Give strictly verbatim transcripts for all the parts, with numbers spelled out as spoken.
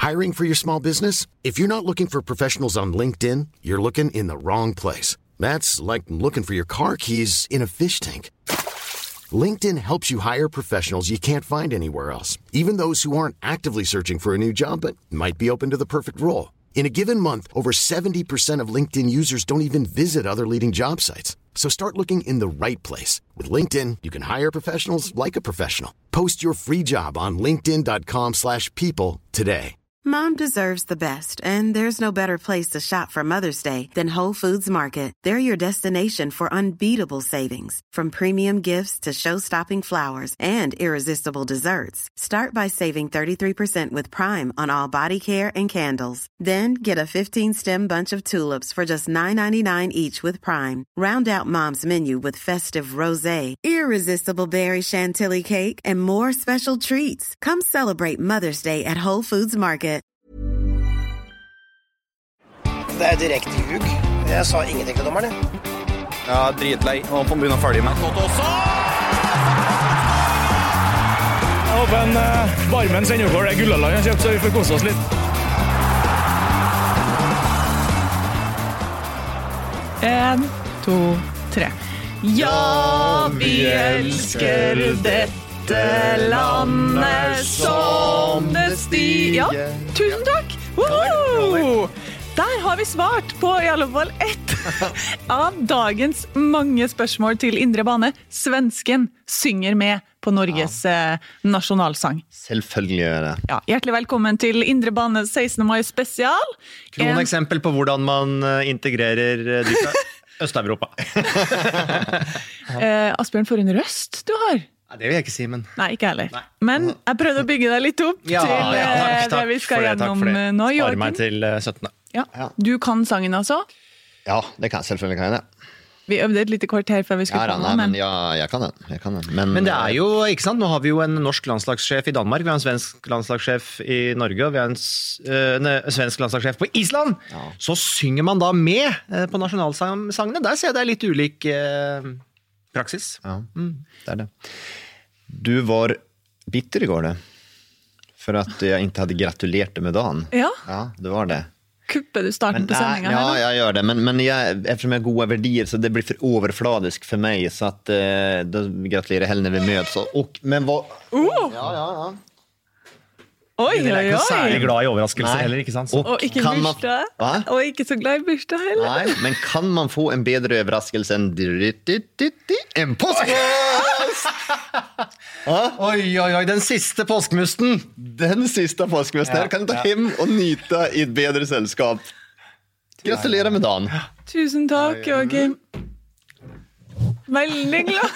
Hiring for your small business? If you're not looking for professionals on LinkedIn, you're looking in the wrong place. That's like looking for your car keys in a fish tank. LinkedIn helps you hire professionals you can't find anywhere else, even those who aren't actively searching for a new job but might be open to the perfect role. In a given month, over seventy percent of LinkedIn users don't even visit other leading job sites. So start looking in the right place. With LinkedIn, you can hire professionals like a professional. Post your free job on linkedin.com slash people today. Mom deserves the best, and there's no better place to shop for Mother's Day than Whole Foods Market. They're your destination for unbeatable savings, from premium gifts to show-stopping flowers and irresistible desserts. Start by saving thirty-three percent with Prime on all body care and candles. Then get a fifteen-stem bunch of tulips for just nine ninety-nine each with Prime. Round out Mom's menu with festive rosé, irresistible berry chantilly cake, and more special treats. Come celebrate Mother's Day at Whole Foods Market. Det er direkte ljug. Jeg sa ingenting til dommeren. Ja, dritlei. Nå får han begynne å følge med. Godt også! Jeg håper en uh, barmen sender over det Gullaland jeg kjøpt, så vi får kose oss litt. En, to, tre. Ja, vi elsker dette landet som det stiger. Ja, tusen takk! Woohoo! Der har vi svart på i alle fall ett av dagens mange spørsmål til Indre Bane. Svensken synger med på Norges ja. nasjonalsang. Selvfølgelig gjør det. Ja, hjertelig velkommen til Indre Bane sekstende mai spesial. Noen en... eksempel på hvordan man integrerer de fra Øst-Europa. eh, Asbjørn, for en røst du har. Det vil jeg ikke si, men... Nei, ikke heller. Nei. Men jeg prøvde å bygge deg litt opp ja, til ja, takk, takk det vi skal det, gjennom det. nå. Spare meg til syttende. Ja. Ja. Du kan sangen altså? Ja, det kan selvfølgelig kan jeg det. Vi øvde et lite kort her før vi skulle ja, på nå, men... men ja, jeg kan den. Jeg kan den. Men, men det er jo, ikke sant, nå har vi jo en norsk landslagssjef i Danmark, vi har en svensk landslagssjef i Norge, og vi har en, en svensk landslagssjef på Island. Ja. Så synger man da med på nasjonalsangene. Der ser jeg det er litt ulik eh, praksis. Ja, mm. det er det. Du var bitter igår det. För att jag inte hade gratulerat dig med dagen. Ja. Ja, det var det. Kupper du starten men, på sändningen ja, här då? jag gör det. Men, men jag, eftersom jag har goda värdier så det blir för överfladisk för mig. Så att eh, då gratulerar jag hellre när vi möts. Och, men vad... Oh. Ja, ja, ja. Oi, oi, oi. Jeg er ikke særlig glad i overraskelser Nei. heller, ikke sant? Og, og ikke bursdag. Man... Og ikke så glad i bursdag heller. Nei, men kan man få en bedre överraskelse enn en påskmus? Oi, oi, oi, den siste påskmusten. Den siste påskmusten. Her kan du ta hjem og nyte i et bedre selskap. Gratulerer med dagen. Tusen takk, Joachim. Veldig glad.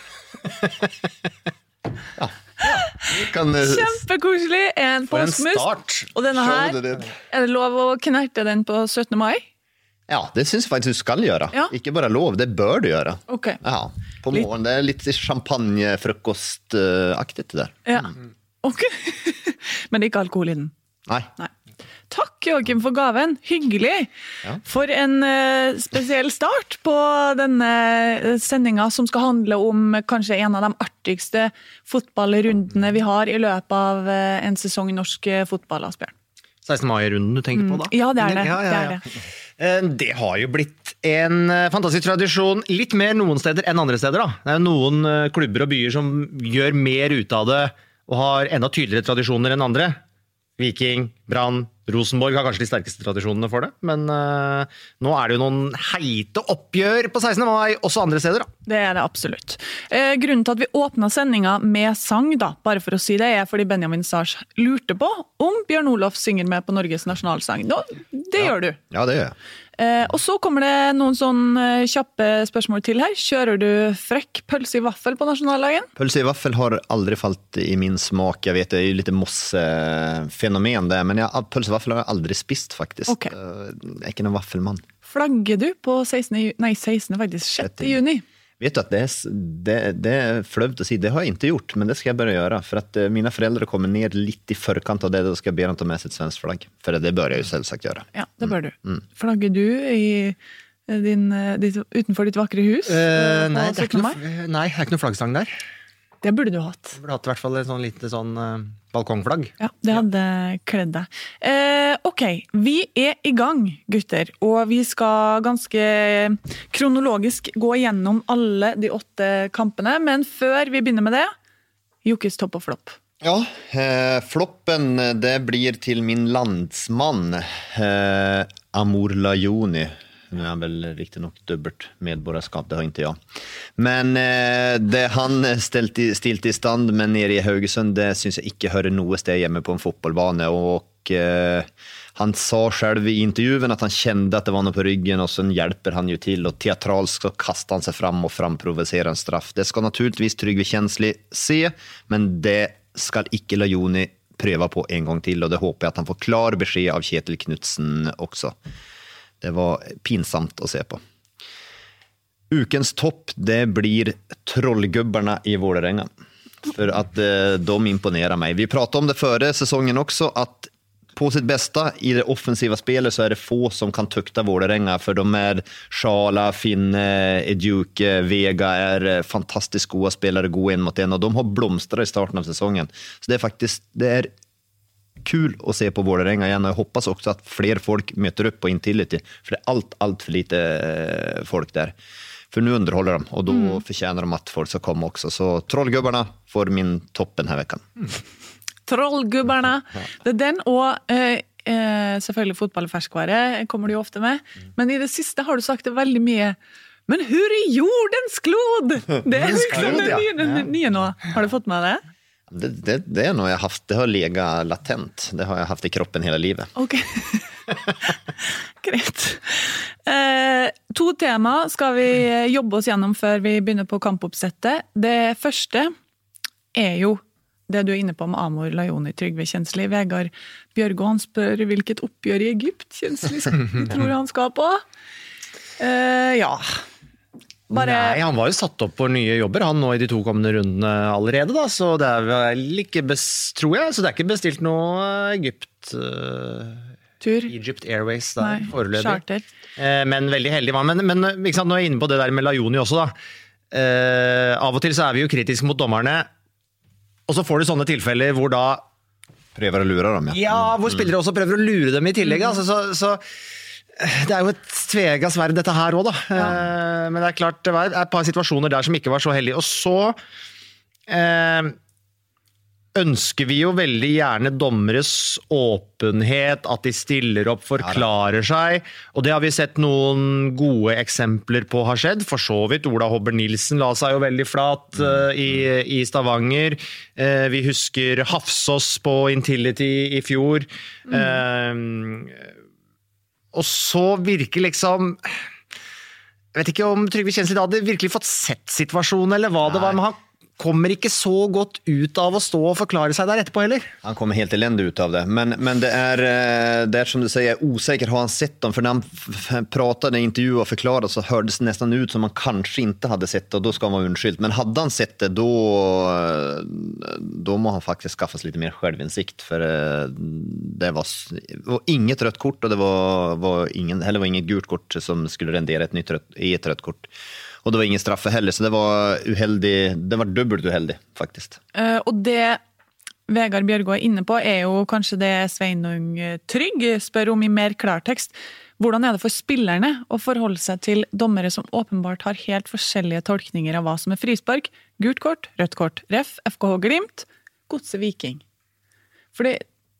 Ja. Kan, Kjempekoselig, en påskmus. Og denne her, er det lov å knerte den på syttende mai? Ja, det synes jeg faktisk du skal gjøre. Ja. Ikke bare lov, det bør du gjøre. Okay. Ja, på morgen, det er litt champagnefrokostaktig det der. Ja, ok. Men det er ikke alkohol i den? Nei. Nei. Takk, Joachim, for gaven. Hyggelig. Ja. For en uh, spesiell start på denne sendingen som skal handle om kanskje en av de artigste fotballrundene vi har i løpet av uh, en sesong i norsk fotball, Asbjørn. sekstende mai-runden du tenker på da? Ja, det er det. Ja, ja, ja. Det, er det. det har jo blitt en fantastisk tradisjon, litt mer noen steder enn andre steder da. Det er noen klubber og byer som gjør mer ut av det og har enda tydeligere tradisjoner enn andre. Viking, Brann, Rosenborg har kanskje de sterkeste tradisjonene for det, men uh, nå er det jo noen heite oppgjør på sekstende mai, også andre steder da. Det er det absolutt. Eh, grunnen til at vi åpnet sendingen med sang da, bare for å si det, er fordi Benjamin Sars lurte på om Bjørn Olof synger med på Norges nasjonalsang. Nå, det ja. gjør du. Ja, det gjør jeg. Eh, og så kommer det noen sånn eh, kjappe spørsmål til her. Kjører du frekk pølse i vaffel på nasjonaldagen? Pølse i vaffel har aldri falt i min smak. Jeg vet, det er jo litt mossefenomen det, men jeg, pølse i vaffel har jeg aldri spist faktisk. Okay. Jeg er ikke noen vaffelmann. Flagger du på sekstende, nei, sekstende faktisk, sjette juni? Vet du at det er, det, det er fløvt å si, det har jeg ikke gjort, men det skal jeg bare gjøre, for at mine foreldre kommer ned litt i forkant av det, da skal jeg be dem ta med sitt svensk flagg, for det bør jeg jo selvsagt gjøre. Ja, det bør du. Mm. Flagger du i din, ditt, utenfor ditt vakre hus? Uh, nei, det er ikke noe, nei, det er ikke noe flaggstang der. Det burde du hatt. Du burde hatt i hvert fall et sånn lite sånn uh, balkongflagg. Ja, det hadde kledd deg. Eh, ok, vi er i gang, gutter, og vi skal ganske kronologisk gå gjennom alle de åtte kampene, men før vi begynner med det, Jokkes topp og flopp. Ja, eh, floppen det blir till min landsman eh, Amor Lajoni. Nu är han väl riktigt nog dubbelt medborgarskap, det har inte jag. Men eh, det han ställt i, stilt i stand med nere i Haugesund, det syns jag inte hör noe sted hjemme på en fotbollbane. Och eh, han sa själv i intervjun att han kände att det var något på ryggen och sen hjälper han ju till och teatralsk så kastar han sig fram och framprovocerar en straff. Det ska naturligtvis Trygve Kjensli se, men det skal ikke Lajoni prøve på en gang til, og det håper jeg at han får klar beskjed av Kjetil Knudsen også. Det var pinsamt å se på. Ukens topp, det blir trollgubbarna i Vålerenga. For at eh, de imponerar mig. Vi pratade om det före säsongen också, att på sitt bästa i det offensiva spelet så är det få som kan tukta Vålerenga, för de är Schala, Finne, Edjuke, Vega är fantastiskt goda spelare, gå en mot en, och de har blomstrat i starten av säsongen. Så det är faktiskt det är kul att se på Vålerenga igen, och jag hoppas också att fler folk möter upp på Intility, för det är allt, allt för lite folk där. För nu underhåller de, och då mm. förtjänar de att folk ska komma också. Så trollgubbarna får min topp den här veckan. Mm. Trollgubbarna. Det er den, og eh, eh, selvfølgelig fotballferskvare kommer du jo ofte med. Men i det siste har du sagt det veldig mye. Men hur er jordens klod? Det er liksom det nye, det nye nå. Har du fått med det? Det, det, det er noe jeg har haft. Det har legat latent. Det har jeg haft i kroppen hele livet. Ok. Greit. Eh, to tema skal vi jobbe oss gjennom før vi begynner på kampoppsettet. Det første er jo det du er inne på med Amor Lajoni, Trygve Kjensli. Vegard Bjørgo, han spør hvilket oppgjør i Egypt Kjensli tror han skal på. Uh, ja. Bare... Nei, han var jo satt opp på nye jobber, han nå i de to kommende rundene allerede, da, så det er vel ikke best, tror jeg, så det er ikke bestilt noe Egypt... Uh, Tur. Egypt Airways der, Nei, foreløpig. Charter. Uh, men veldig heldig var men, men ikke sant, nå er jeg inne på det der med Lajoni også, da. Uh, av og til så er vi jo kritiske mot dommerne, og så får du sånne tilfeller hvor da prøver å lure dem, ja. Ja, hvor spillere også prøver å lure dem i tillegg. Mm. Altså, så, så det er jo et tvega sverd dette her også, da. Ja. Eh, men det er klart, det var et par situasjoner der som ikke var så heldige. Og så eh, ønsker vi jo veldig gjerne dommeres åpenhet, at de stiller opp, forklarer seg, og det har vi sett noen gode eksempler på har skjedd. For så vidt, Ola Hobber Nilsen la seg jo veldig flat uh, i, i Stavanger. Uh, vi husker Hafsås på Intility i fjor. Mm. Uh, og så virker liksom... Jeg vet ikke om Trygve Kjensli hadde virkelig fått sett situasjonen, eller hva Nei. Det var, men han kommer ikke så godt ut av å stå og forklare seg der etterpå heller. Han kommer helt elendig ut av det. Men, men det, er, det er som du sier, osäker har han sett dem. For når han pratade i intervju og forklarade så hørtes det nesten ut som han kanskje ikke hadde sett det, og da skal han være unnskyldt. Men hadde han sett det, då, då må han faktisk skaffa sig lite mer självinsikt. For det var, det var inget rødt kort, og det var, var, ingen, eller var inget gult kort som skulle rendere et nytt rødt, i et rødt kort. Og det var ingen straffe heller, så det var uheldig, det var dubbelt uheldig, faktisk. Uh, og det Vegard Bjørgo er inne på er jo kanskje det Sveinung Trygg spør om i mer klartekst. Hvordan er det for spillerne å forholde seg til dommere som åpenbart har helt forskjellige tolkninger av hva som er frispark, gult kort, rødt kort, ref, F K H Glimt, Godset Viking? For det,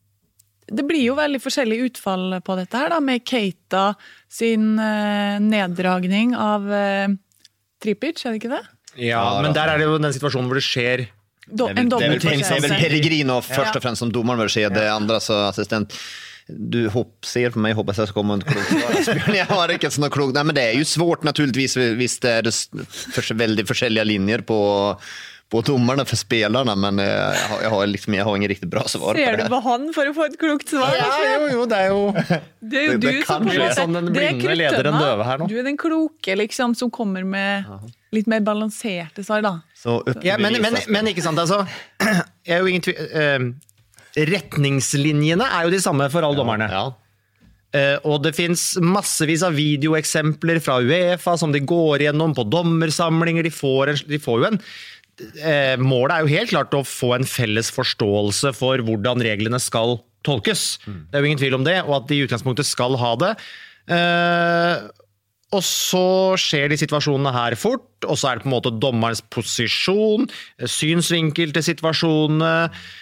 det blir jo veldig forskjellig utfall på dette her da, med Keita sin uh, neddragning av... Uh, Tripic, er det ikke det? Ja, men der er det jo den situasjonen hvor det skjer Do, en dobbeltforseelse. Det er vel Pellegrino først og fremst som dommeren vil se, det andre så assistent. Du hopp, ser på mig, hoppas jag ska komma inte klokt. Jag har inte så klokt. Nej, men det är ju svårt naturligtvis, visst är det för väldigt forskjellige linjer på på domarna för spelarna, men jag har, jag har liksom jag har ingen riktigt bra svar Ser på det. Ser du på han för att få ett klokt svar? Ja, jo, jo, det är ju det är ju det, du det som på något sätt den blinde leder den döva här nu. Du är den kloke liksom som kommer med Aha. lite mer balanserade svar då. Så ja, men men men inte sant alltså. Jag är ju ingen uh, retningslinjene er jo de samme for alle ja, dommerne. Ja. Uh, og det finns massevis av videoeksempler fra UEFA som de går gjennom på dommersamlinger. De får, en, de får jo en eh, målet er jo helt klart å få en felles forståelse for hvordan reglene skal tolkes. Mm. Det er jo ingen tvil om det, og at de i utgangspunktet skal ha det. Eh, og så skjer de situasjonene her fort, og så er det på en måte dommerens posisjon, synsvinkel til situasjonene,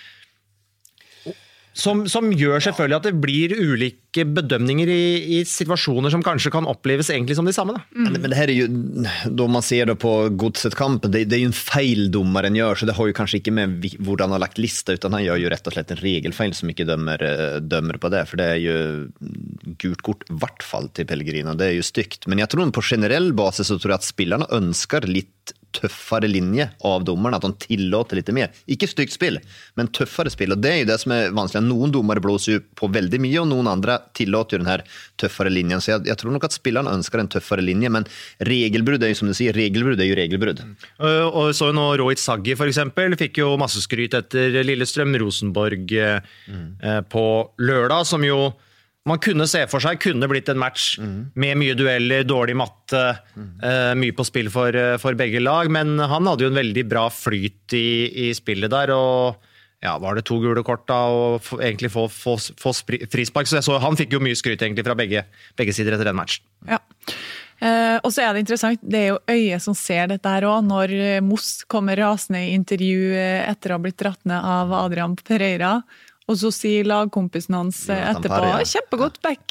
Som, som gjør selvfølgelig at det blir ulike bedømninger i, i situasjoner som kanskje kan oppleves egentlig som de samme. Da. Mm. Men det her er jo, då man ser det på Godset-kampen, det, det er jo en feil dommeren gjør, så det har jo kanskje ikke med hvordan han har lagt lista, utan han gjør jo rett og slett en regelfeil som ikke dømmer, dømmer på det, for det er jo gult kort i hvert fall til Pellegrino, det er jo stygt. Men jeg tror på generell basis så tror jeg at spillerne ønsker litt tøffere linje av dommerne, at de tillåter litt mer. Ikke stygt spill, men tøffere spill, og det er jo det som er vanskelig. Noen dommere blåser jo på veldig mye, og noen andre tillåter jo den her tøffere linjen, så jeg, jeg tror nok at spillerne ønsker en tøffere linje, men regelbrudd er jo som du sier, regelbrudd er jo regelbrudd. Og, og så nå Rohit Saggi for eksempel, fikk jo masse skryt etter Lillestrøm Rosenborg mm. eh, på lørdag, som jo man kunne se for seg, kunne blitt en match mm. med mye dueller, dårlig matte, mm. eh, mye på spill for, for begge lag, men han hadde jo en veldig bra flyt i, i spillet der, og ja, var det to gule kort da, og f- egentlig få, få, få frispark, så jeg så han fikk jo mye skryt egentlig fra begge, begge sider etter den matchen. Ja. Eh, og så er det interessant, det er jo øyet som ser dette her også, når Moss kommer rasende i intervju etter å ha blitt dratt ned av Adrian Pereira, og så sier lagkompisen hans etterpå, ja. Kjempegodt back,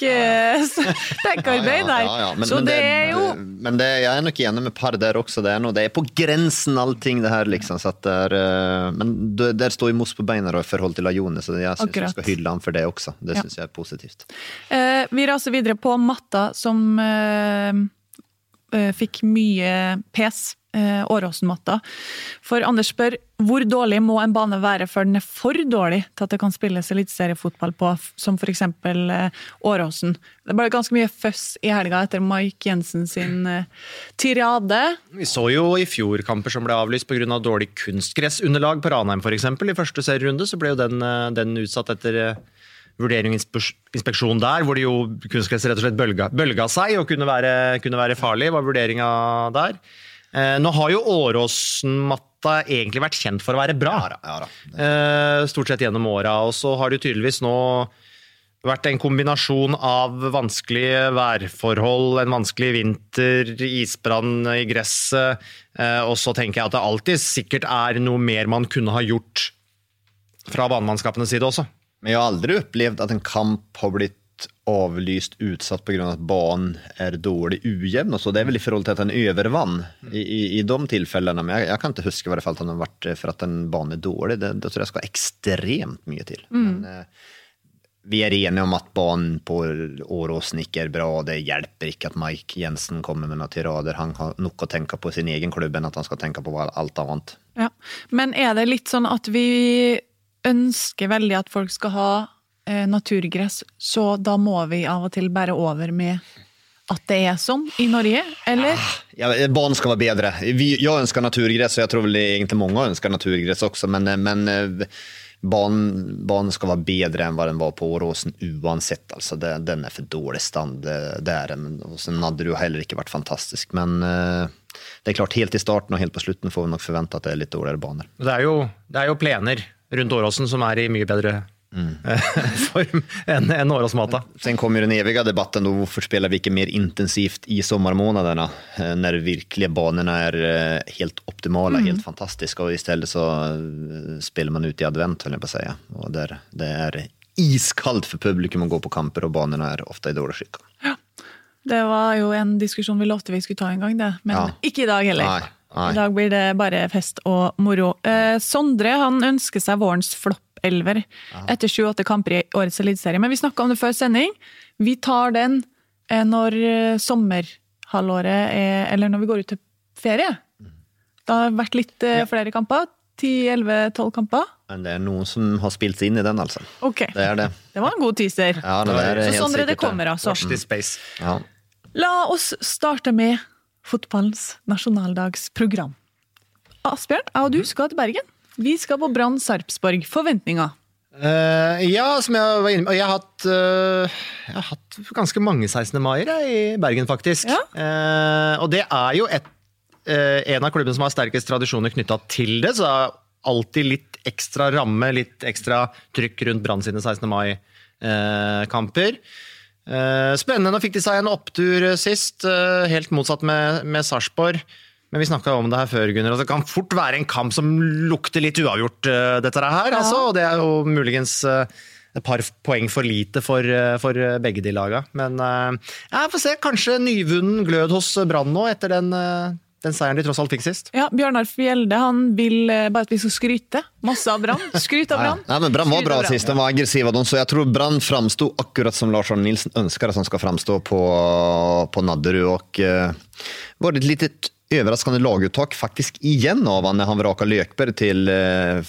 backarbeid der. Ja, ja, ja. Men, så men det, det er jo... Men det, jeg er nok enig med par der også, det er, noe, det er på grensen allting det her, liksom, så at der, men der står jo Moss på beina i forhold til Lajone, så jeg synes Akkurat. Jeg skal hylle han for det også. Det synes ja. Jeg er positivt. Eh, vi raser videre på Matta, som eh, fikk mye pes, eh, Åråsen-Matta. For Anders spør, hvor dårlig må en bane være før den er for dårlig til at det kan spilles eliteseriefotball på, som for eksempel eh, Åråsen? Det ble ganske mye føss i helga etter Mike Jensen sin eh, tirade. Vi så jo i fjor kamper som ble avlyst på grunn av dårlig kunstgressunderlag på Ranheim for eksempel. I første serierunde så ble jo den, den utsatt etter eh, vurdering og inspeksjon der, hvor det jo kunstgress rett og slett bølga, bølga seg og kunne være, kunne være farlig, var vurderinga der. Eh, nå har jo Åråsen-matta egentlig vært kjent for å være bra, ja, ja, ja. Eh, stort sett gjennom åra, og så har det jo tydeligvis nå vært en kombinasjon av vanskelige værforhold, en vanskelig vinter, isbrann i gresset, eh, og så tenker jeg at det alltid sikkert er noe mer man kunne ha gjort fra banemannskapenes side også. Men jeg har aldri opplevd at en kamp har blitt avlyst utsatt på grunn av at banen er dårlig ujevn og så. Det er vel i forhold til at den övervann i, i, i de tilfellene, men jeg, jeg kan ikke huske i hvert fall at den har vært for at en bane er dårlig. Det, det tror jeg skal ekstremt mye til. Mm. Men eh, vi er enige om at banen på Åråsen ikke er bra, og det hjelper ikke at Mike Jensen kommer med noen tirader. Han har nok å tenke på sin egen klubb enn at han skal tenke på alt annet. Ja. Men er det litt sånn at vi ønsker veldig at folk skal ha eh, naturgress, så da må vi av og til bære over med at det er sånn i Norge, eller? Ja, banen skal være bedre. Vi, jeg ønsker naturgress, og jeg tror vel egentlig mange ønsker naturgress også, men, men banen, banen skal være bedre enn hva den var på Åråsen uansett. Altså, det, den er for dårlig stand, det, det er den. Og så hadde det jo heller ikke vært fantastisk, men det er klart, helt i starten og helt på slutten får vi nok forvente at det er litt dårligere baner. Det er jo, det er jo plener rundt Åråsen som er i mye bedre mm. form enn en Åråsmata. Sen kommer den eviga debatten då, hvorfor spelar vi ikke mer intensivt i sommarmånaderna när virkliga banorna är helt optimala, mm. helt fantastiska, och istället så spelar man ut i advent, höll jag på att säga. Och där det är iskallt för publikum att gå på kamper och banorna är ofta i dårlig skick. Ja. Det var jo en diskusjon vi lovte vi skulle ta en gang det, men ja. Ikke i dag heller. Nei. Nei. I dag blir det bare fest og moro. Eh, Sondre, han ønsker seg vårens flopp-elver etter tjueåtte kamper i årets eliteserie. Men vi snakket om det før sending. Vi tar den eh, når sommerhalvåret er, eller når vi går ut til ferie. Det har vært litt eh, flere kamper. ti, elleve, tolv kamper. Men det er noen som har spilt seg inn i den, altså. Ok, det, er det. Det var en god teaser. Ja, det er Så helt Sondre, sikkert, det kommer altså. Watch this space. Ja. La oss starte med fotballens nasjonaldagsprogram. Asbjørn, jeg og du skal til Bergen. Vi skal på Brann Sarpsborg. Forventninger? Uh, ja, som jeg var inne med. Jeg har hatt, uh, jeg har hatt ganske mange sekstende maier i Bergen, faktisk. Ja. Uh, og det er jo et eh, en av klubbene som har sterkest tradisjoner knyttet til det, så det er alltid litt ekstra ramme, litt ekstra trykk rundt Brann sine sekstende mai-kamper. Eh, spennende, nå fikk de seg en opptur sist, eh, helt motsatt med, med Sarpsborg. Men vi snakket om det her før, Gunnar, og det kan fort være en kamp som lukter litt uavgjort, uh, dette her, ja. altså, og det er jo muligens uh, et par poeng for lite for, uh, for begge de laga. Men uh, jeg får se, kanskje nyvunnen glød hos Brann nå, etter den, uh, den seieren de tross alt fikk sist. Ja, Bjørnar Fjelde, han vil uh, bare at vi skal skryte. Masse av Brann. Skryt av Brann. Ja, ja, men Brann var bra sist, de var aggressiva, de, så jeg tror Brann framstod akkurat som Lars Arne Nilsen ønsker at han skal framstå på, på Nadderud, og uh, var det et litet överraskande laguttag faktisk igen av han när han vrakar Lökberg till uh,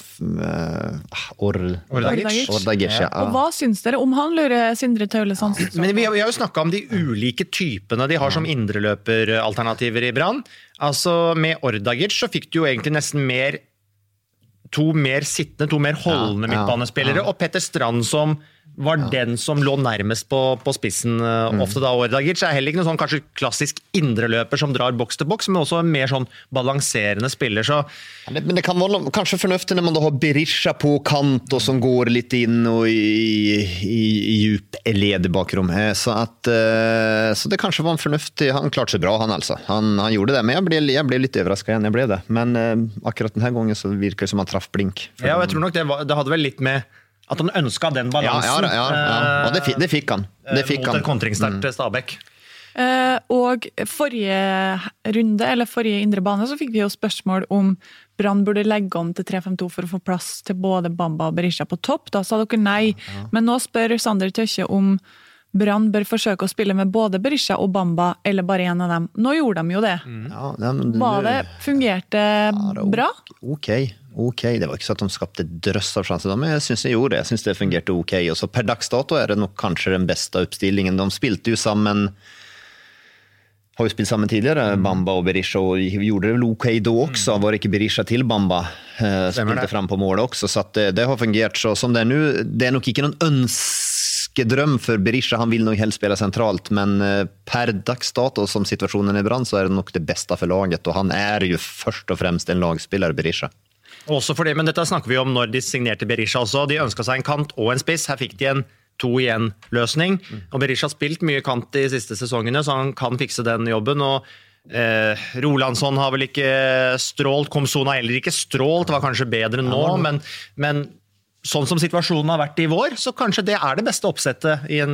Or Ordagic. Ordagic, ja. Og hva syns dere om han, lurer Sindre Taule Sandsen? Men vi har, vi har jo snakket om de ulike typene de har som indreløperalternativer i Brann. Altså med Ordagic så fikk du jo egentlig nesten mer to mer sittende, to mer holdende ja, midtbanespillere, ja, ja. Og Petter Strand som var ja. Den som lå nærmest på, på spissen uh, mm. ofte da. Ordagic er heller ikke noen sånn kanskje klassisk indreløper som drar boks til boks, men også en mer sånn balanserende spiller. Så. Ja, det, men det kan være kanskje fornuftig når man da har Berisha på kant og som går litt inn og i, i, i djup led i bakrom. Så, at, uh, så det kanskje var en fornuftig, han klarte seg bra han altså. Han, han gjorde det, men jeg ble, jeg ble litt overrasket igjen, jeg ble det. Men uh, akkurat denne gangen så virker det som han traff blink. Ja, og jeg tror nok det, var, det hadde vel litt med at han ønsket den balansen. Ja, ja, ja, ja. Og det, det fikk han. Det fikk mot han. et kontringssterkt mm. Stabæk. Uh, og forrige runde, eller forrige indre bane, så fikk vi jo spørsmål om Brann burde legge om til tre fem to for å få plass til både Bamba og Berisha på topp. Da sa dere nei. Ja, ja. Men nå spør Sander Tøkje om Brann bør forsøke å spille med både Berisha og Bamba, eller bare en av dem. Nå gjorde de jo det. Mm. Ja, det, det Var det, fungerte ja, det bra? Ok, ok. Det var ikke så at de skapte drøss av sjanser, men jeg synes jeg gjorde det. Jeg synes det fungerte ok. Og så per dagsdato er det nok kanskje den beste uppstillingen. De spilte jo sammen, har jo spilt sammen tidligere, mm. Bamba og Berisha, og gjorde det vel ok da også. Var ikke Berisha til Bamba? Eh, spilte fram på målet også, så at det, det har fungert. Så som det er nu, det er nok ikke noen ønskedrøm for Berisha. Han vil nok helst spille sentralt, men per dagsdato som situasjonen er i Brann, så er det nok det beste for laget, og han er jo først og fremst en lagspiller, Berisha. Også for det, men dette snakker vi om når de signerte Berisha også. De ønsket seg en kant og en spiss. Her fikk de en to igjen løsning. Mm. Og Berisha har spilt mye kant de siste sesongene, så han kan fikse den jobben. Og eh, Rolandsson har vel ikke strålt, Komson har heller ikke strålt, var kanskje bedre nå, ja. men, men sånn som situasjonen har vært i vår, så kanskje det er det beste oppsettet i en,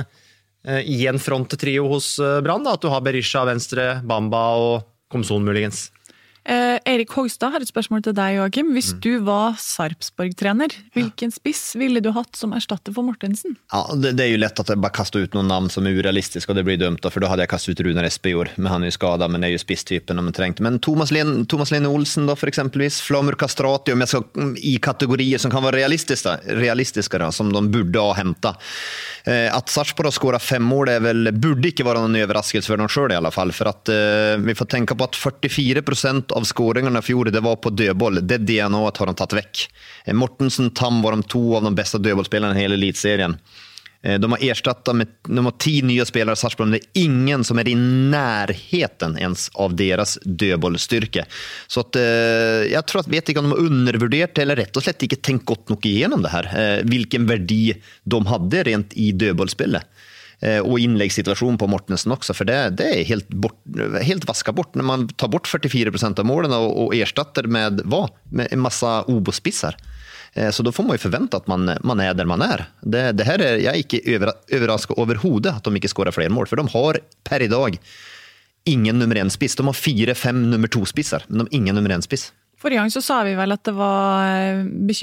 uh, i en fronttrio hos Brann, at du har Berisha, Venstre, Bamba og Komson muligens. Eh, Erik Hogstad har et spørsmål til deg, Joachim. Hvis mm. du var Sarpsborg-trener, hvilken spiss ville du hatt som erstatter for Mortensen? Ja, det, det er jo lett at jeg bare kaster ut noen navn som er urealistiske, og det blir dømt, for da hadde jeg kastet ut Runar Espejord, men han er jo skadet, men det er jo spisstypen om man trengte. Men Thomas Lene, Thomas Lene Olsen da, for eksempelvis, Flamur Kastrati, om jeg skal i kategorier som kan være realistiske, realistiske da, som de burde ha hentet. Eh, at Sarpsborg har skåret fem mål, det er vel, burde ikke være noen overraskelse for dem selv i alle fall, for at eh, vi får tenke på at førtifire prosent av skåringarna för det var på dödboll. Det D N A har de tagit väck. Mortensen, Tam var de två av de bästa dödbollspelarna i hela elitserien. De har erstattat med de har tio nya spelare i Sarpsborg, men det är ingen som är i närheten ens av deras dödbollstyrka. Så att eh, jag tror att vet inte om de har undervärderat eller rätt och slett inte tänkt gott nog igenom det här. Eh, vilken värde de hade rent i dödbollsspelet. Och inläggssituation på Mortensen också, för det, det är helt, bort, helt vaska bort när man tar bort førtifire prosent av målen och, och ersätter med, vad? Med en massa obospissar. Så då får man ju förvänta att man, man är där man är. Det, det här är, jag är inte över, överraskad överhodet att de inte skårar fler mål, för de har per idag ingen nummer en spiss. De har fire, fem nummer to spissar, men de har ingen nummer en spiss. Forrige gang så sa vi vel at det var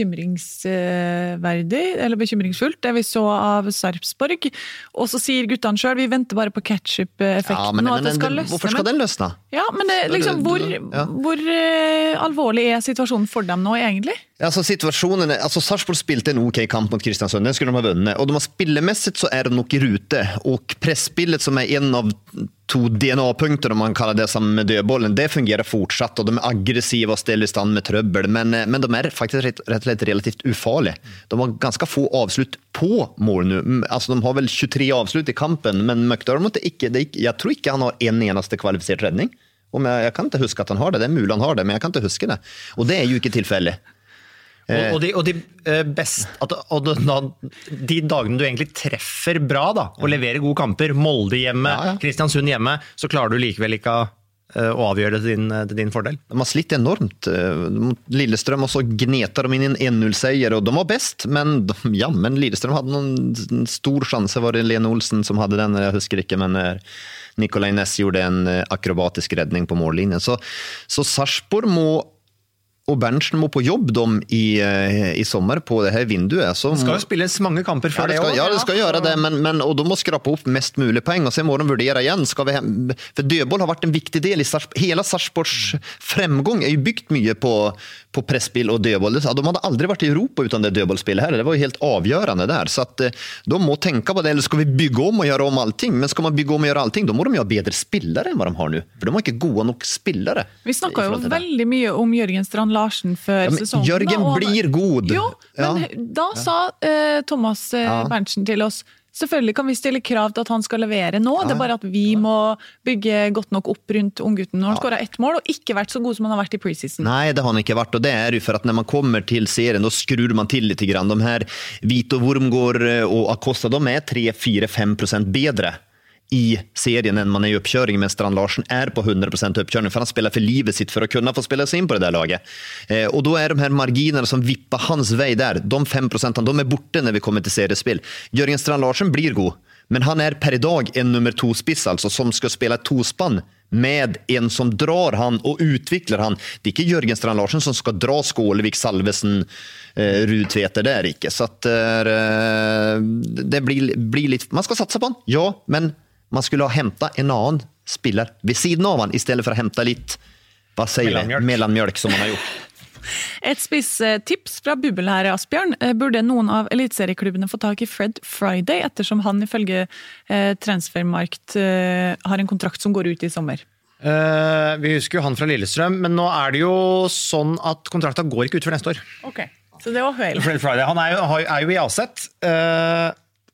bekymringsverdig, eller bekymringsfullt, det vi så av Sarpsborg. Og så sier guttene selv, vi venter bare på ketchup-effekten, ja, men, og at det skal løsne. Hvorfor skal den løsne? Ja, men det, liksom, hvor, ja. hvor uh, alvorlig er situasjonen for dem nå egentlig? Alltså situationen, alltså Sarpsborg spilte en okej kamp mot Kristiansund, den skulle de ha vunnit. Och de har spillemässigt så är de nog i rute. Och pressspelet som är en av to D N A-punkter om man kallar det som med dödbollen, det fungerar fortsatt och de är aggressiva och ställer i stand med trubbel, men, men de är faktiskt rätt, rätt, rätt relativt ufarliga. De har ganska få avslut på mål nu. Alltså de har väl tjugotre avslut i kampen, men Mökdal måste inte, det, jag tror inte han har en enaste kvalificerad räddning. Om jeg, jeg kan ikke huske at han har det, det er mulig han har det, men jeg kan ikke huske det. Og det er jo ikke tilfeldig. Og, og de, og de best, at, og de, de dagene du egentlig treffer bra da, og leverer gode kamper, Molde hjemme, ja, ja. Kristiansund hjemme, så klarer du likevel ikke å avgjøre det til din, til din fordel. De har slitt enormt mot Lillestrøm, og så gnetar de inn en en null-seier, og de var best, men, ja, men Lillestrøm hadde noen stor sjanse, var det Lene Olsen som hadde den, jeg husker ikke, men Nikolaj Næss gjorde en akrobatisk redning på mållinjen. Så, så Sarpsborg må og Berntsen må på jobb de i, i sommer på det her vinduet. Så det skal jo spilles mange kamper før ja, det, skal, det ja, det skal gjøre det, men, men, og de må skrape opp mest mulig poeng, og så må de vurdere igjen. Skal vi, for dødboll har vært en viktig del i Sarpsborg. Hele Sarpsborgs fremgång er jo byggt mye på, på presspill og dødboll. De hadde aldri vært i Europa uten det dødbollspillet her. Det var jo helt avgjørende der. Så at de må tenke på det, eller skal vi bygge om og gjøre om allting? Men skal man bygge om og gjøre allting, da må de jo ha bedre spillere enn hva de har nå. For de har ikke gode nok spillere. Vi snakket jo veldig mye om Jørgen Strand Larsen før ja, sesongen. Jørgen da, blir god. Jo, men ja. Da sa eh, Thomas eh, ja. Berntsen til oss, selvfølgelig kan vi stille krav til at han skal levere nå, ja. Det er bare at vi må bygge godt nok opp rundt unggutten. Nå har han ja. skåret ett mål, og ikke vært så god som han har vært i preseason. Nei, det har han ikke vært, og det er jo for at når man kommer til serien, da skrur man til litt grann. De her Vito Wormgård og Acosta, de er tre, fire, fem prosent bedre i serien enn man er i uppkjøring, mens Strand Larsen er på hundre prosent uppkjøring, for han spiller for livet sitt for å kunne få spille seg inn på det der laget. Eh, og da er de her marginene som vipper hans vei der, de fem prosentene, de er borte når vi kommer til seriespill. Jørgen Strand Larsen blir god, men han er per i dag en nummer to spiss, altså, som skal spille et tospann med en som drar han og utvikler han. Det er ikke Jørgen Strand Larsen som skal dra Skålevik, Salvesen, eh, Rud Tveter, det er ikke. Så at eh, det blir, blir litt, man skal satse på han, ja, men man skulle ha hämtat en annen spiller ved siden av han, istället for å hente litt, hva sier jeg, mellanmjölk som man har gjort. Et spisstips fra Bubbel her, Asbjørn. Burde noen av elitserieklubbene få tak i Fred Friday, ettersom han ifølge eh, Transfermarkt eh, har en kontrakt som går ut i sommer? Uh, vi husker jo han fra Lillestrøm, men nå er det jo sånn at kontrakten går ikke ut for neste år. Ok, så det var feil. Fred Friday, han er jo, er jo i A-sett. Uh,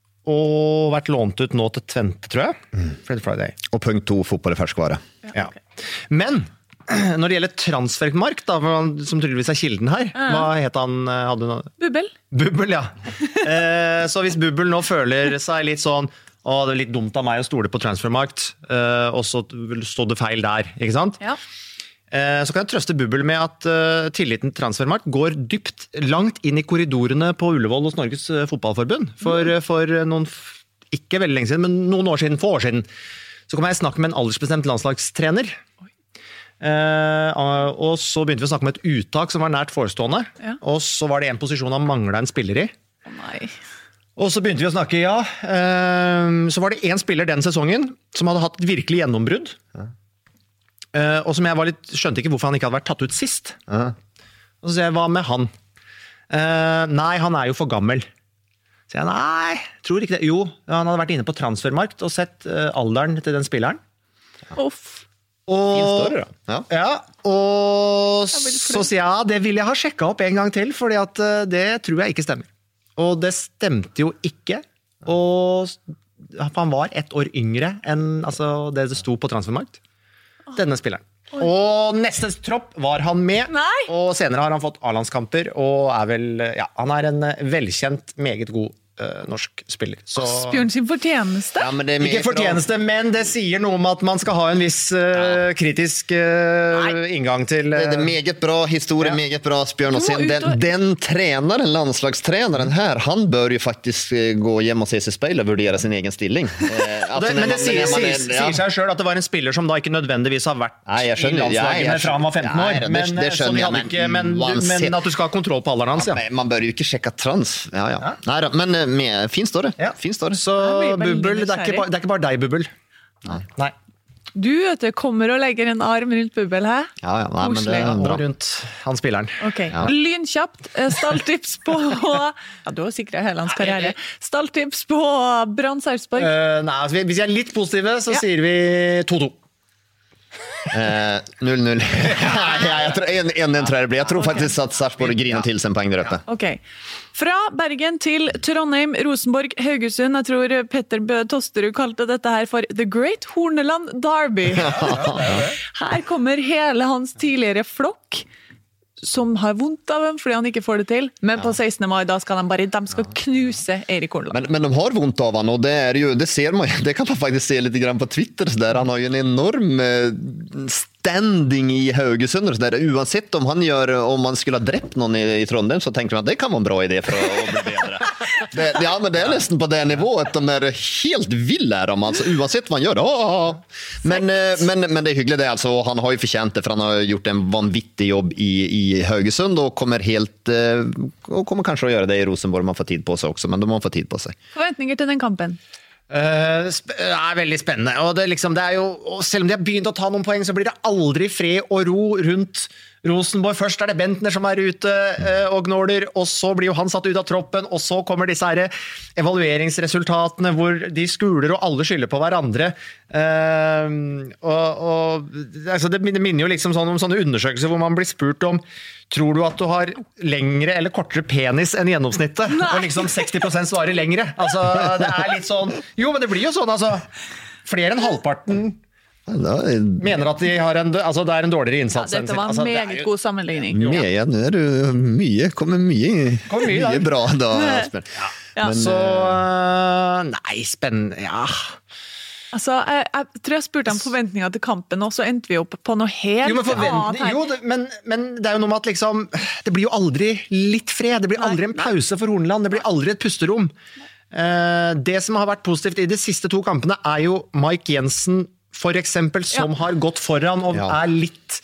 og vært lånt ut nå til Tvente, tror jeg. Mm. Fred Friday. Og punkt to, fotball i ferskvare. Ja, okay. Men når det gjelder Transfermarkt, da, som tydeligvis er kilden her, ja. Hva het han? Hadde noe? Bubbel. Bubbel, ja. eh, så hvis Bubbel nå føler seg litt sånn, å, det er litt dumt av meg å stole på Transfermarkt, eh, og så stod det feil der, ikke sant? Ja. Så kan jeg trøste Bubbel med at uh, tilliten til Transfermarkt går dypt langt inn i korridorene på Ullevål hos Norges uh, fotballforbund. For, uh, for noen, ikke veldig lenge siden, men noen år siden, få år siden, så kom jeg snakke med en aldersbestemt landslagstrener. Uh, og så begynte vi å snakke med et uttak som var nært forestående. Ja. Og så var det en posisjon han manglet en spiller i. Oh, nei. Og så begynte vi å snakke, ja. Uh, så var det en spiller den sesongen som hadde hatt et virkelig gjennombrudd. Ja. Uh, og som jeg var litt, skjønte ikke hvorfor han ikke hadde vært tatt ut sist. Uh. Og så sier jeg, hva med han? Uh, nei, han er jo for gammel. Så jeg, nei, tror ikke det. Jo, han hadde vært inne på Transfermarkt og sett uh, alderen til den spilleren. Uff. Og, fin story, da. Ja. Ja, og så sier jeg, ja, det vil jeg ha sjekket opp en gang til, fordi at uh, det tror jeg ikke stemmer. Og det stemte jo ikke. Og han var ett år yngre enn altså, det det sto på Transfermarkt. Denne spilleren. Oi. Og neste tropp var han med, Nei. Og senere har han fått A-landskamper, og er vel, ja, han er en velkjent, meget god uh, norsk spiller. Så... Asbjørn sin fortjeneste? Ja, men det er ikke fortjeneste, bra. Men det sier noe om at man skal ha en viss uh, ja. kritisk uh, inngang til... Uh... Det er meget bra historie, ja. Meget bra Asbjørn. Og sen, den, den treneren, landslagstreneren her, han bør jo faktisk uh, gå hjem og se seg i speilet og vurdere sin egen stilling. Uh, det, men det sier, sier, er, ja. sier seg selv at det var en spiller som da ikke nødvendigvis har vært nei, skjønner, i landslagene ja, fra han var femten år. Nei, men, det, det skjønner jeg, men, ikke, men, du, men at du skal ha kontroll på alderen hans, ja. ja. Man bør jo ikke sjekke trans. Ja, ja. Ja. Nei, men med, fin story. Ja. Fin story. Så Bubbel, det er, ikke, det er ikke bare deg, Bubbel. Nei. Nei. Du vet du, kommer og legger en arm rundt Bubbel her. Ja, ja, nei, men det er bra. Rundt han spilleren. Ok, ja. Lynkjapt. Stalltips på... Ja, du har sikkert hele hans karriere. Stalltips på Brann Sarpsborg. Uh, nei, altså, hvis jeg er litt positive, så ja. sier vi to to. null null. Ja, jeg tror en en tror jeg det blir. Jeg tror faktisk at Sarpsborg griner til seg en poeng der ute. Ok. Fra Bergen til Trondheim, Rosenborg, Haugesund. Jeg tror Petter Bø Tosterud kalte dette her for The Great Horneland Derby. Her kommer hele hans tidligere flokk, som har vondt av dem fordi han ikke får det til, men på sekstende mai da skal de bare de skal knuse Erik Horneland. Men, men de har vondt av han, og det, er jo, det ser man det kan man faktisk se litt grann på Twitter, så der han har jo en enorm standing i Haugesund, så der, uansett om han gjør, om man skulle ha drept noen i, i Trondheim, så tenker man at det kan være en bra idé for å, å bli bedre. Det, ja, men det er nesten på det nivået, de er helt ville her om, altså, uansett hva han gjør. Åh! Men, men, men det er hyggelig det, altså, han har jo fortjent det, for han har gjort en vanvittig jobb i, i Haugesund, og kommer helt og kommer kanskje å gjøre det i Rosenborg, man får tid på seg også, men de må få tid på seg. Forventninger til den kampen? Uh, det er veldig spennende, og det, liksom, det er jo, og selv om de har begynt å ta noen poeng, så blir det aldri fred og ro rundt Rosenborg. Først er det Bentner som er ute uh, og gnåler, og så blir jo han satt ut av troppen, og så kommer disse her evalueringsresultatene hvor de skuler og alle skylder på hverandre. Uh, og, og altså, det minner jo liksom sånn om sånne undersøkelser hvor man blir spurt om tror du at du har lengre eller kortere penis enn gjennomsnittet? Nei. Og liksom seksti prosent svarer lengre. Altså, det er litt sånn jo, men det blir jo sånn, altså flere enn halvparten mener at de har en, altså det er en dårligere innsats. Ja, dette var en altså, meget jo, god sammenligning. Mye, ja, nå er du mye, kommer mye, kommer mye, mye bra da, Aspen. Ja. Ja. Men, så, nei, spennende, ja. Altså, jeg, jeg tror jeg spurte om forventninger til kampen, og så endte vi opp på noe helt jo, men annet her. Jo, det, men, men det er jo noe med at liksom, det blir jo aldri litt fred, det blir aldri en pause for Horneland, det blir aldri et pusterom. Uh, det som har vært positivt i de siste to kampene er jo Mike Jensen, for eksempel, som ja. har gått foran og ja. er litt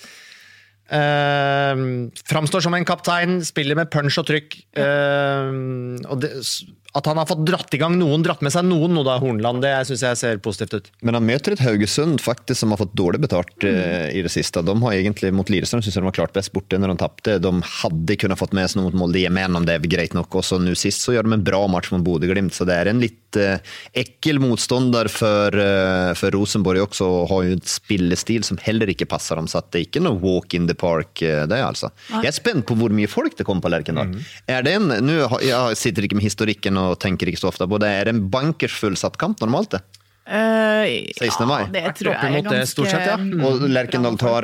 uh, framstår som en kaptein, spiller med punch og trykk, uh, og det at han har fått dratt i gang noen, dratt med seg noen nå da, Horneland, det synes jeg ser positivt ut. Men han møter et Haugesund faktisk som har fått dårlig betalt mm. uh, i det siste. De har egentlig mot Lillestrøm, synes jeg de var klart best borte når de tappte. De hadde kunnet fått med seg noe mot Molde hjemme, om det er greit nok. Og så nu sist så gjør de en bra match mot Bodø/Glimt, så det er en litt uh, ekkel motstånder for, uh, for Rosenborg også, og har jo en spillestil som heller ikke passer dem, så det er ikke noe walk in the park uh, det er altså. Jeg er spent på hvor mye folk det kommer på Lerkendal. Mm. Er det en, nu, jeg sitter ikke med historikken og tenker ikke så ofte på det. Er det en bankers fullsatt kamp normalt det? Uh, sekstende mai? Ja, det tror jeg er ganske... Stort sett, ja. Og Lerkendal tar?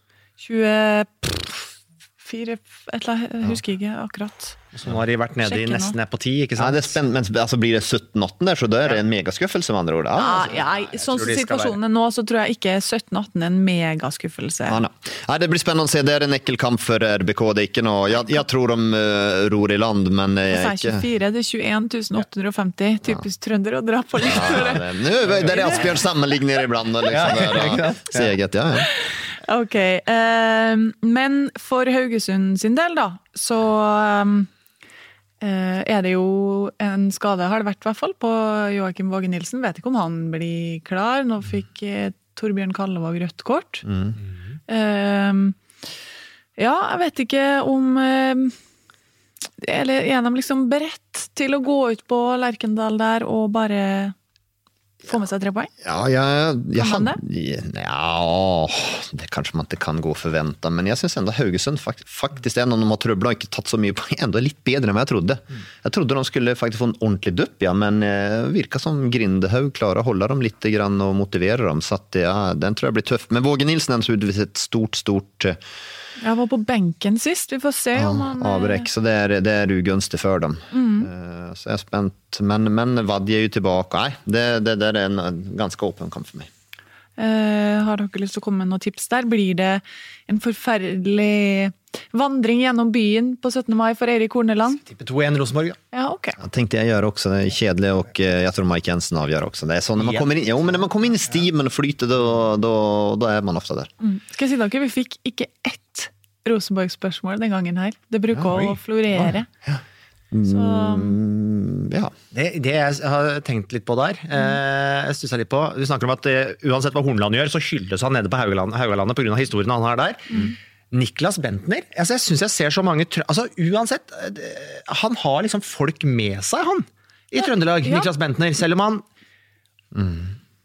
tjuefire, et eller annet, jeg husker ikke akkurat. Så nå har de vært nede i nesten ned på ti, ikke sant? Ja, det er spennende, men altså, blir det sytten atten der, så det er en megaskuffelse med andre ord. Ja, altså. ja, ja sånn som situasjonen er nå, så tror jeg ikke sytten atten er en megaskuffelse. Ja, no. Nei, det blir spennende å se, det er en ekkel kamp for R B K, det er ikke noe, jeg, jeg tror de uh, ror i land, men jeg er ikke... tjuefire, det er tjueen tusen åtte hundre og femti, typisk ja. trønder å dra på litt. Ja, det, nu, det er Asbjørn sammenligner ibland, liksom, ja, der, da, seget, ja, ja. Ok, uh, men for Haugesund sin del da, så... Um, Uh, er det jo en skade, har det vært i hvert fall, på Joakim Våge Nilsen. Vet ikke om han blir klar. Nå fikk uh, Torbjørn Kallevåg rødt kort. Mm. Uh, ja, jeg vet ikke om uh, eller er de liksom beredt til å gå ut på Lerkendal der og bare få med seg tre poeng? Ja, jeg, jeg kan man det? Ja, det kanskje man ikke kan gå og forvente, men jeg synes enda Haugesund faktisk, faktisk er når de har trøblet og ikke tatt så mye poeng, enda litt bedre enn hva jeg trodde. Mm. Jeg trodde de skulle faktisk få en ordentlig dupp, ja, men det virker som Grindehaug klarer å holde dem litt grann og motivere dem, så at, ja, den tror jeg blir tøff. Men Våge Nilsen er naturligvis et stort, stort... Jeg var på benken sist, vi får se ja, om han... Avrekk, så det er, det er ugunstig for dem. Mm. Uh, så jeg er spent, men, men Vadje er jo tilbake. Nei, det, det, det er en ganske åpen kamp for meg. Uh, har dere lyst til å komme med noen tips der? Blir det en forferdelig vandring gjennom byen på syttende mai for Erik Horneland? Tippe to en Rosenborg, ja. Ja, ok. Jeg tenkte jeg gjør også det kjedelig, og jeg tror Mike Jensen avgjør også. Det er sånn, når man kommer inn, jo, men når man kommer inn i stimen og flyter, da, da, da er man ofte der. Mm. Skal jeg si dere, vi fikk ikke ett Rosenborg-spørsmål den gangen her. Det bruker ja, å florere. Ja. Så... Mm, ja. Det, det jeg har tenkt litt på der, eh, jeg stusset litt på, du snakker om at uh, uansett hva Horneland gjør, så skyldes han nede på Haugaland, Haugalandet på grunn av historien han har der. Mm. Niklas Bentner, altså jeg synes jeg ser så mange, altså uansett, han har liksom folk med seg, han, i ja, Trøndelag, ja. Niklas Bentner, selv om han... Mm.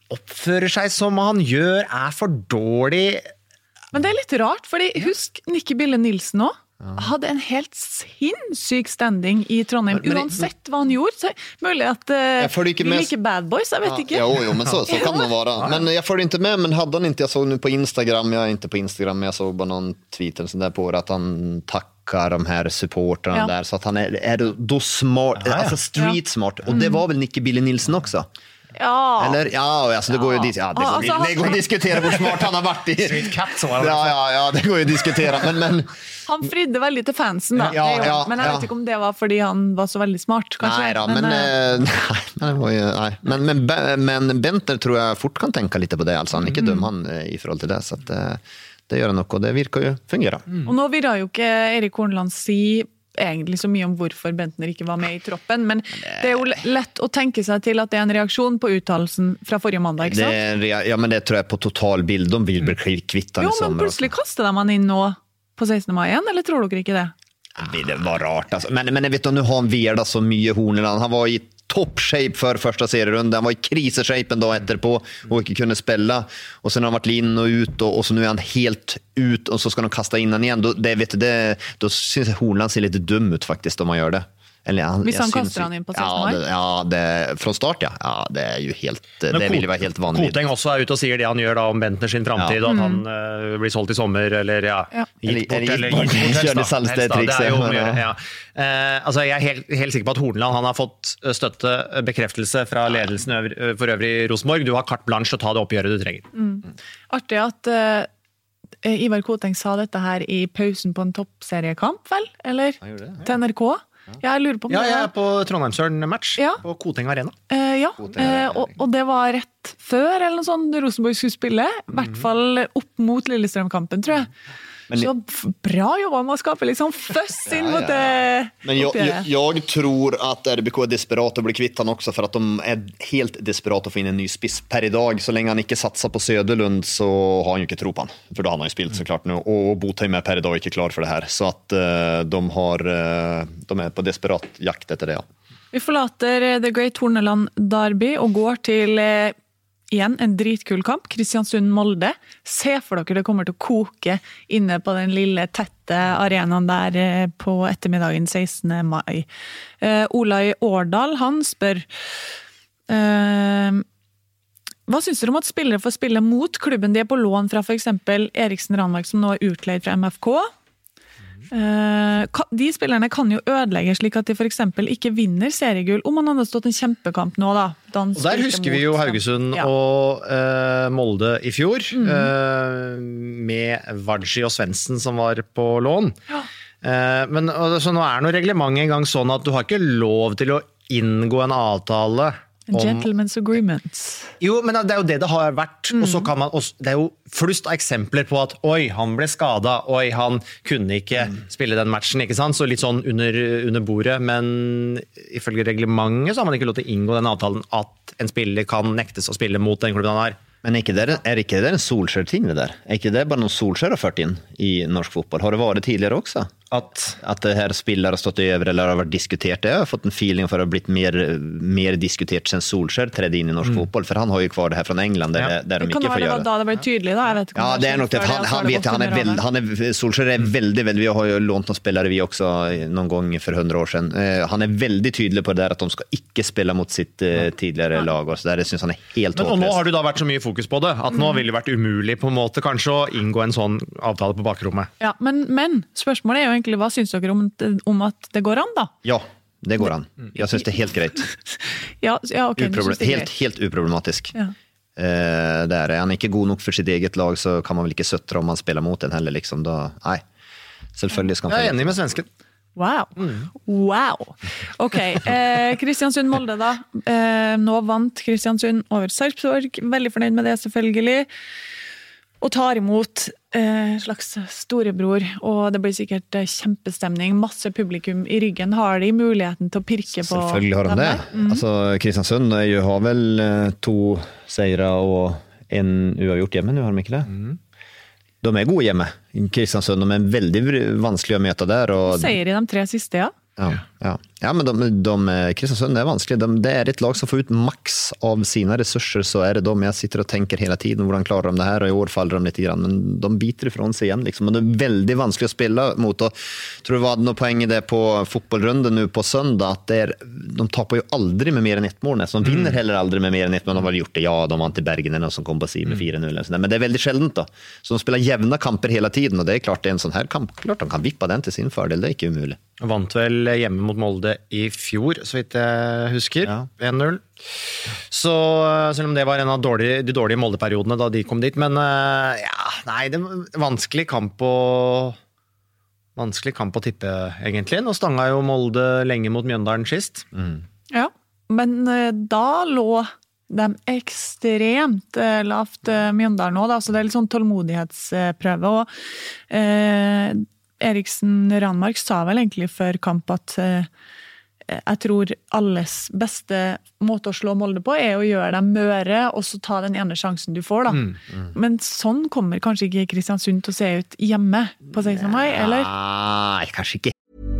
oppfører seg som han gjør, er for dårlig. Men det er litt rart, fordi husk Nicky Bille Nilsen også. Hadde en helt sinnssyk standing i Trondheim, men, men, uansett hva han gjorde, så mulig at uh, vi med... liker bad boys, jeg vet ja, ikke. Jo, jo, men så, så kan det vara. Men jag får inte med, men hade han inte, jag såg nu på Instagram, jag är inte på Instagram, men jag såg bara någon tweet eller sånt där på det, att han tackar de här supporterna ja. där, så att han är, är då smart, ja, ja. alltså street smart, och det var väl Nicky Bille Nilsen också. Ja. Eller ja, alltså det går ju dit ja, det går, alltså, det går att diskutera hur smart han har varit i. Street cat så ja, ja, ja, det går ju att diskutera men men han fridde väldigt till fansen då. Ja, ja, men jag ja. vet inte om det var fordi han var så väldigt smart kanske. Nej då, men men, äh, nej, men det var ju nej, men men men Bentner tror jag fort kan tänka lite på det alltså. Han är inte mm. dum han i förhåll till det så att det gör han nog och det virker ju fungera. Mm. Och nu vill jag ju inte Erik Horneland si egentlig så mye om hvorfor Bentner ikke var med i troppen, men det er jo lett å tenke seg til at det er en reaksjon på uttalelsen fra forrige mandag, ikke sant? Det, ja, men det tror jeg på totalbild, de vil bli kvittet. Jo, men plutselig kastet de man inn nå på sekstende mai igjen, eller tror dere ikke det? Det var rart, alltså. Men, men jag vet du, nu har han verdat så mye Horneland, han var i toppshape för första serierunden. Han var i kriseshape en dag etterpå och inte kunde spela. Och sen har han varit in och ut och, och så nu är han helt ut och så ska de kasta in han igen. Då, det, vet du, det, då syns Horneland ser lite dum ut faktiskt om man gör det. Eller han, Hvis han kastar han in på sexton ja, det, ja, det, från start ja. Ja, det är ju helt det Men vill ju vara helt vanligt. Koteng också är ute och säger det han gör då om Bentner sin framtid ja. Att han uh, blir sålt i sommar eller ja, ja. gitt bort eller, eller gitt bort helst, det salste trikset. Det är ju mye, ja. Uh, alltså jag är helt helt sikker på att Horneland han har fått støtte bekräftelse från ledelsen över för övrig i Rosenborg. Du har carte blanche att ta det uppgöret du trenger. Mm. Artig att uh, Ivar Koteng sa dette her i pausen på en toppseriekamp vel eller til N R K. Jeg lurer på om ja, det jeg er på Trondheimsøren-match ja. på Koteng Arena. Uh, ja, uh, og, og det var rett før eller noe sånt Rosenborg skulle spille, i hvert fall opp mot Lillestrøm-kampen, tror jeg. Men så bra jobba med att skapa liksom föss in mot det. Men jag, jag, jag tror att R B K är desperat att bli kvitt han också för att de är helt desperat att få in en ny spiss per idag. Så länge han inte satsar på Söderlund så har han ju inte tro på han. För då har han ju spelat såklart nu. Och Botheim är per idag inte klar för det här. Så att uh, de, har, uh, de är på desperat jakt efter det. Ja. Vi forlater The Great Horneland Derby och går till... Uh, Igjen, en dritkul kamp, Kristiansund-Molde. Se for dere det kommer til å koke inne på den lille tette arenaen der på ettermiddagen sekstende mai. Uh, Olai Årdal, han spør uh, hva synes dere om at spillere får spille mot klubben de er på lån fra for eksempel Eriksen Ranmark som nå er utleid fra M F K? Uh, de spillerne kan jo ødelegge slik at de for eksempel ikke vinner seriegull om man hadde stått en kjempekamp nå da. Og der husker vi jo Haugesund ja. og uh, Molde i fjor mm. uh, med Vadji og Svendsen som var på lån ja. uh, men så nå er noe reglement en gang sånn at du har ikke lov til å inngå en avtale om... Gentleman's agreement. Jo, men det er jo det det har vært, mm. og så kan man, også, det er jo flust av eksempler på at, oi, han ble skadet, oi, han kunne ikke mm. spille den matchen, ikke sant? Så litt sånn under, under bordet, men ifølge reglementet så har man ikke lov til å inngå den avtalen at en spiller kan nektes å spille mot den klubben han har. Men er ikke det, er ikke det en Solskjær-ting det der? Er ikke det bare noen Solskjær har ført inn i norsk fotball? Har det vært tidligere også? At, at det her spillere har stått over eller har vært diskutert det? Jeg har fått en feeling for å ha blitt mer, mer diskutert sen Solskjær tredde inn i norsk mm. fotball, for han har jo kvar det her fra England der, ja. der de ikke får gjøre det. Da det ble tydelig da? Jeg vet ikke ja, det er nok det. Han, han vet, han er veld, han er, Solskjær er veldig, veldig, vi har jo lånt noen spillere vi også noen gang for hundre år siden. Uh, han er veldig tydelig på det der at de skal ikke spille mot sitt uh, tidligere ja. lag, og så der synes han er helt håpløst. Men og nå har du da vært så mye fokus på det, at nå ville det vært umulig på en måte kanskje å inngå en sånn avtale på bakrommet. Ja, men, men spørsmålet er jo egentlig, hva synes dere om, om at det går an da? Ja, det går an. Jeg synes det er helt greit. ja, ja, ok. Uproblem- helt, helt uproblematisk. Ja. Uh, der er han ikke god nok for sitt eget lag, så kan man vel ikke søtte om man spiller mot den heller, liksom. Da, nei, selvfølgelig skal han... Jeg er enig med svensken. Wow, mm. wow. Ok, eh, Kristiansund-Molde da. Eh, nå vant Kristiansund over Sarpsborg. Veldig fornøyd med det selvfølgelig. Og tar imot eh, slags storebror, og det blir sikkert eh, kjempestemning. Masse publikum i ryggen. Har de muligheten til å pirke på? Selvfølgelig har de det. Mm. Altså, Kristiansund er jo, har vel eh, to seire og en uavgjort hjemme, nu har de ikke det? Mm. De er gode hjemme. Kristiansund, de er veldig vanskelig å møte der. Og... Seier i de tre siste, ja. Ja. Ja, ja men de, de, Kristiansund er vanskelig. De, det er et lag som får ut maks av sine ressurser, så er det de jeg sitter og tenker hele tiden, hvordan klarer de det her, og i år faller de litt grann, men de biter ifrån seg igjen, liksom. Og det er veldig vanskelig å spille mot, og jeg tror det var noe poeng i det på fotballrunden nu på søndag, at det er, de taper jo aldri med mer enn ett mål, så de vinner heller aldri med mer enn ett mål, de har gjort det, ja, de vant til Bergen, eller noe som kom på si med fire null, men det er veldig sjeldent da, så de spiller jevne kamper hele tiden, og det er klart det er en sånn her kamp, klart de kan vippe den til sin fordel, det er ikke umulig. Vant vel hjemme mot Molde i fjor, så vidt jeg husker, ja. en null. Så selv om det var en av dårlige, de dårlige Molde-periodene da de kom dit, men ja, nei, det var vanskelig kamp å vanskelig kamp å tippe egentlig. Nå stanga jo Molde lenge mot Mjøndalen sist. Mm. Ja, men da lå de ekstremt lavt Mjøndalen nå, da, så det er litt sånn tålmodighetsprøve, og eh, Eriksen Ranmark sa vel egentlig før kamp at eh, jeg tror alles beste måte å slå Molde på er å gjøre dem møre og så ta den ene sjansen du får da. Mm, mm. Men sånn kommer kanskje ikke Kristiansund til å se ut hjemme på sekstende mai, eller? Nei, kanskje ikke.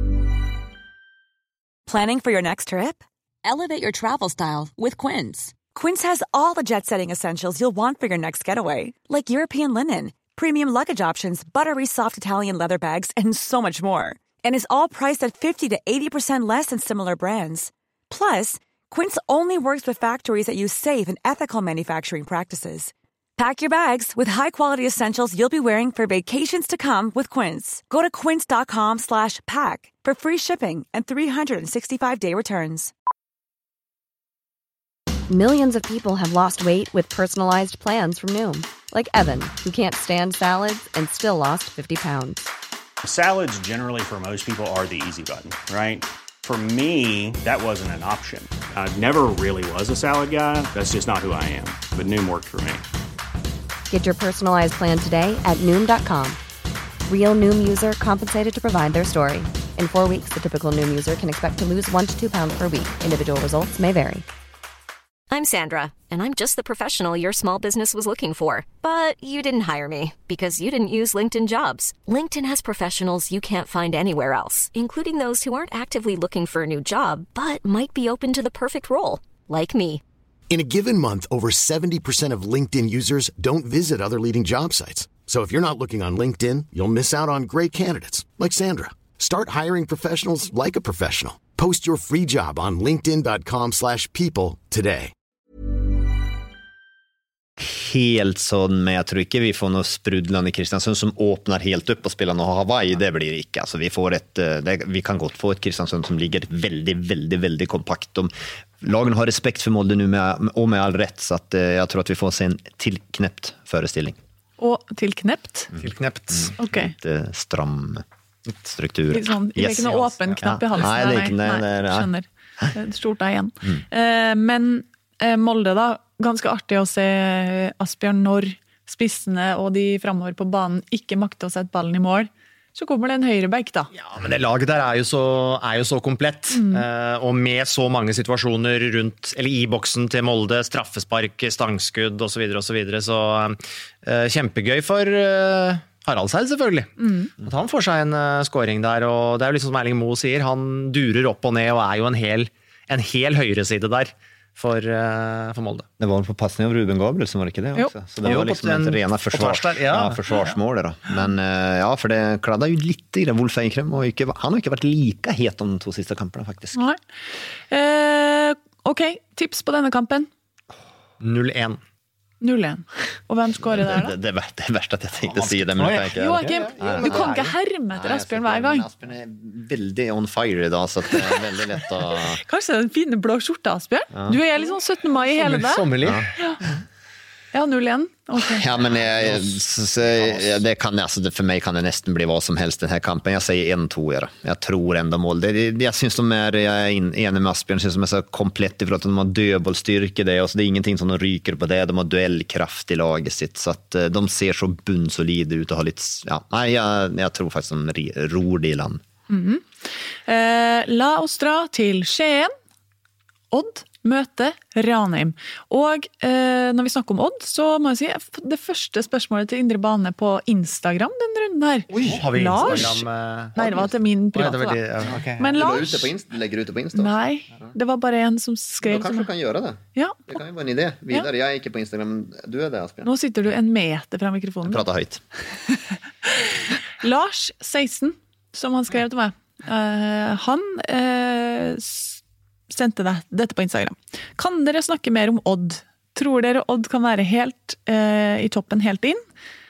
Planning for your next trip? Elevate your travel style with Quince. Quince has all the jet-setting essentials you'll want for your next getaway, like European linen, premium luggage options, buttery soft Italian leather bags, and so much more. And is all priced at fifty to eighty percent less than similar brands. Plus, Quince only works with factories that use safe and ethical manufacturing practices. Pack your bags with high-quality essentials you'll be wearing for vacations to come with Quince. Go to quince.com slash pack for free shipping and three sixty-five day returns. Millions of people have lost weight with personalized plans from Noom. Like Evan, who can't stand salads and still lost fifty pounds. Salads generally for most people are the easy button, right? For me, that wasn't an option. I never really was a salad guy. That's just not who I am. But Noom worked for me. Get your personalized plan today at Noom dot com. Real Noom user compensated to provide their story. In four weeks, the typical Noom user can expect to lose one to two pounds per week. Individual results may vary. I'm Sandra, and I'm just the professional your small business was looking for. But you didn't hire me because you didn't use LinkedIn Jobs. LinkedIn has professionals you can't find anywhere else, including those who aren't actively looking for a new job, but might be open to the perfect role, like me. In a given month, over seventy percent of LinkedIn users don't visit other leading job sites. So if you're not looking on LinkedIn, you'll miss out on great candidates, like Sandra. Start hiring professionals like a professional. Post your free job on linkedin.com slash people today. Helt sånn, men jeg tror ikke vi får noe sprudlande i Kristiansund som åpner helt upp og spiller noe Hawaii, det blir ikke. Altså, vi, får et, det, vi kan godt få et Kristiansund som ligger veldig, veldig, veldig kompakt. De, lagen har respekt for Molde nu med, og med all rett, så at, jeg tror at vi får se en tilknept forestilling. Og tilknept? Mm. Tilknept. Mm. Ok. Litt uh, stram struktur. Litt sånn, det er yes, ikke noe yes. åpen knapp ja. i halsen. Nei, det er ikke det. Nei, det er, skjønner. Storta igjen. Mm. Eh, men eh, Molde da, ganske artig å se Asbjørn når spissene og de fremover på banen ikke makter å sette ballen i mål. Så kommer det en høyreback da. Ja, men det laget der er jo så, er jo så komplett. Mm. Eh, og med så mange situasjoner rundt, eller i boksen til Molde, straffespark, stangskudd og så videre og så videre. Så eh, kjempegøy for eh, Haraldseid selvfølgelig. Mm. At han får seg en uh, scoring der, og det er jo liksom som Erling Moe sier, han durer opp og ned og er jo en hel, en hel høyreside der for, uh, for Molde. Det var på passning av Ruben Gabriel som var det ikke det også? Så det jo, var liksom en, et rena forsvars, der, ja. Ja, forsvarsmål da. Men uh, ja, for det kladde jo litt i det Wolf Eikrem, og ikke, han har ikke vært like het de to siste kampene faktisk. Nei. Eh, ok, tips på denne kampen? null én. null én. Og hvem skårer der da? Det, det, det, det er verst at jeg tenkte å si det, men jeg ikke. Joakim, du kan ikke herme etter Asbjørn hver gang. Asbjørn er veldig on fire i dag, så det er veldig lett å... Kanskje den fine blå skjorte, Asbjørn? Ja. Du er litt sånn syttende mai i hele det. Sommerlig. Ja. Ja, null én. Okay. Ja, men jeg, så, så, det kan, altså, det, for meg kan det nesten bli hva som helst den her kampen. Jeg sier en to jeg, jeg tror enda mål. Det, jeg synes de er, jeg er enig med Asbjørn, synes de er så komplett i forhold til at de har dødbollstyrke det, og så det er ingenting som de ryker på det, de har duellkraft i laget sitt, så at de ser så bunnsolide ut og har litt, ja, nei, jeg, jeg tror faktisk de ror det i land. Mm-hmm. eh, la oss dra til Skien. Odd møte Ranheim. Og eh, når vi snakker om Odd, så må jeg si, det første spørsmålet til Indre Bane på Instagram den runden her. Oi, har vi Lars? Instagram? Nei, det var til min private. Oi, det var de, okay. Men Lars? Du Insta, legger ut det på Insta? Nei, det var bare en som skrev. Da kanskje du kan gjøre det. Ja. Det kan jo være en idé. Videre, ja. Jeg er ikke på Instagram. Du er det, Asbjørn. Nå sitter du en meter fra mikrofonen. Jeg prater høyt. Lars seksten, som han skrev til meg. Uh, han uh, sendte det, dette på Instagram. Kan dere snakke mer om Odd? Tror dere Odd kan være helt uh, i toppen helt inn?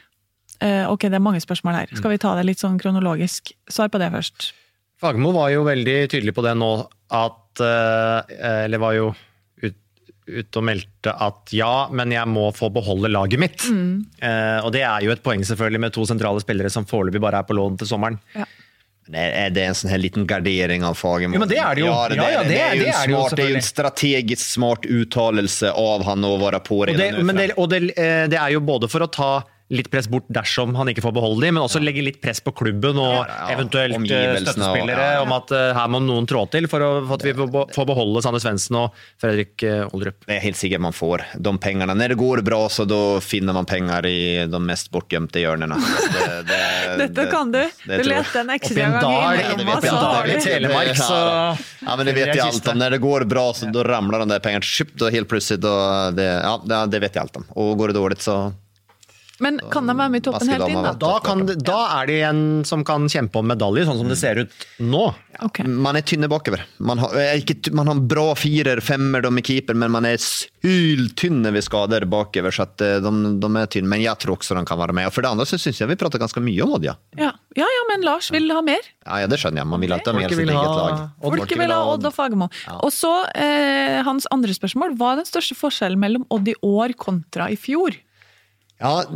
Uh, ok, det er mange spørsmål her. Skal vi ta det litt sånn kronologisk? Svar på det først. Fagermo var jo veldig tydelig på det nå, at uh, eller var jo ut, ut og meldte at ja, men jeg må få beholde laget mitt. Mm. Uh, og det er jo et poeng selvfølgelig med to sentrale spillere som foreløpig bare er på lån til sommeren. Ja. Er det en sånn her liten gardering av Fagermo? Ja, men det er det jo. Ja, det, ja, ja, det, det, er det, det, er det, smart, det er jo en strategisk smart uttalelse av han å være på redan og, det, det, og det, det er jo både for å ta litt press bort dersom han ikke får beholde dem, men også ja. legge litt press på klubben og ja, ja, eventuelt støttespillere og, ja, ja. om at uh, her må noen trå til for, å, for at vi får beholde Sander Svendsen og Fredrik uh, Oldrup. Det er helt sikkert man får de pengene. Når det går bra, så da finner man penger i de mest bortgjemte hjørnene. Det, det, Dette kan du. Det, du lette en ekstra gang Oppi en dag i Telemark, så... Ja, men det vet jeg alt om. Når det går bra, så da ramler de der pengene. Kjøpt og helt plutselig, da, det, ja, det, det vet jeg alt om. Og går det dårlig, så... Men kan de være med i toppen helt inn da? Da, kan, da er det en som kan kjempe om medalje, sånn som det ser ut nå. Okay. Man er tynne bakover. Man har, ikke, man har bra firer, femmer, de er keeper, men man er syltynne ved skader bakover, så at de, de er tynne. Men jeg tror også de kan være med. Og for det andre så synes jeg vi prater ganske mye om Odd, ja. Ja, ja, ja men Lars vil ha mer. Ja, ja, det skjønner jeg. Man vil alltid ha mer sitt eget lag. Folk vil ha Odd og Fagermo. Ja. Og så, eh, hans andre spørsmål, hva er den største forskjellen mellom Odd i år kontra i fjor? Ja,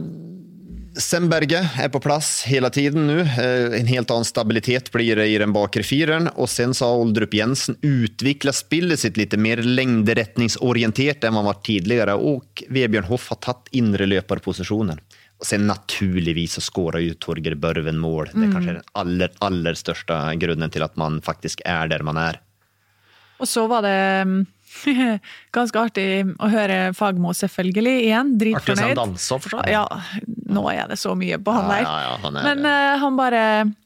Semberge er på plass hele tiden nu. En helt annen stabilitet blir det i den bakre firen. Og sen så har Oldrup Jensen utviklet spillet sitt litt mer lengderetningsorientert enn man var tidligere. Og Vebjørn Hoff har tatt inre løperposisjonen. Og sen naturligvis så skårer jo Torger Børven mål. Det er kanskje den aller, aller største grunnen til at man faktisk er der man er. Og så var det... ganske artig å høre Fagermo selvfølgelig igjen, dritfornøyd. Artig å se han danse for sånn. Ja, nå er det så mye på han der. Ja, ja, ja, han er... Men uh, han bare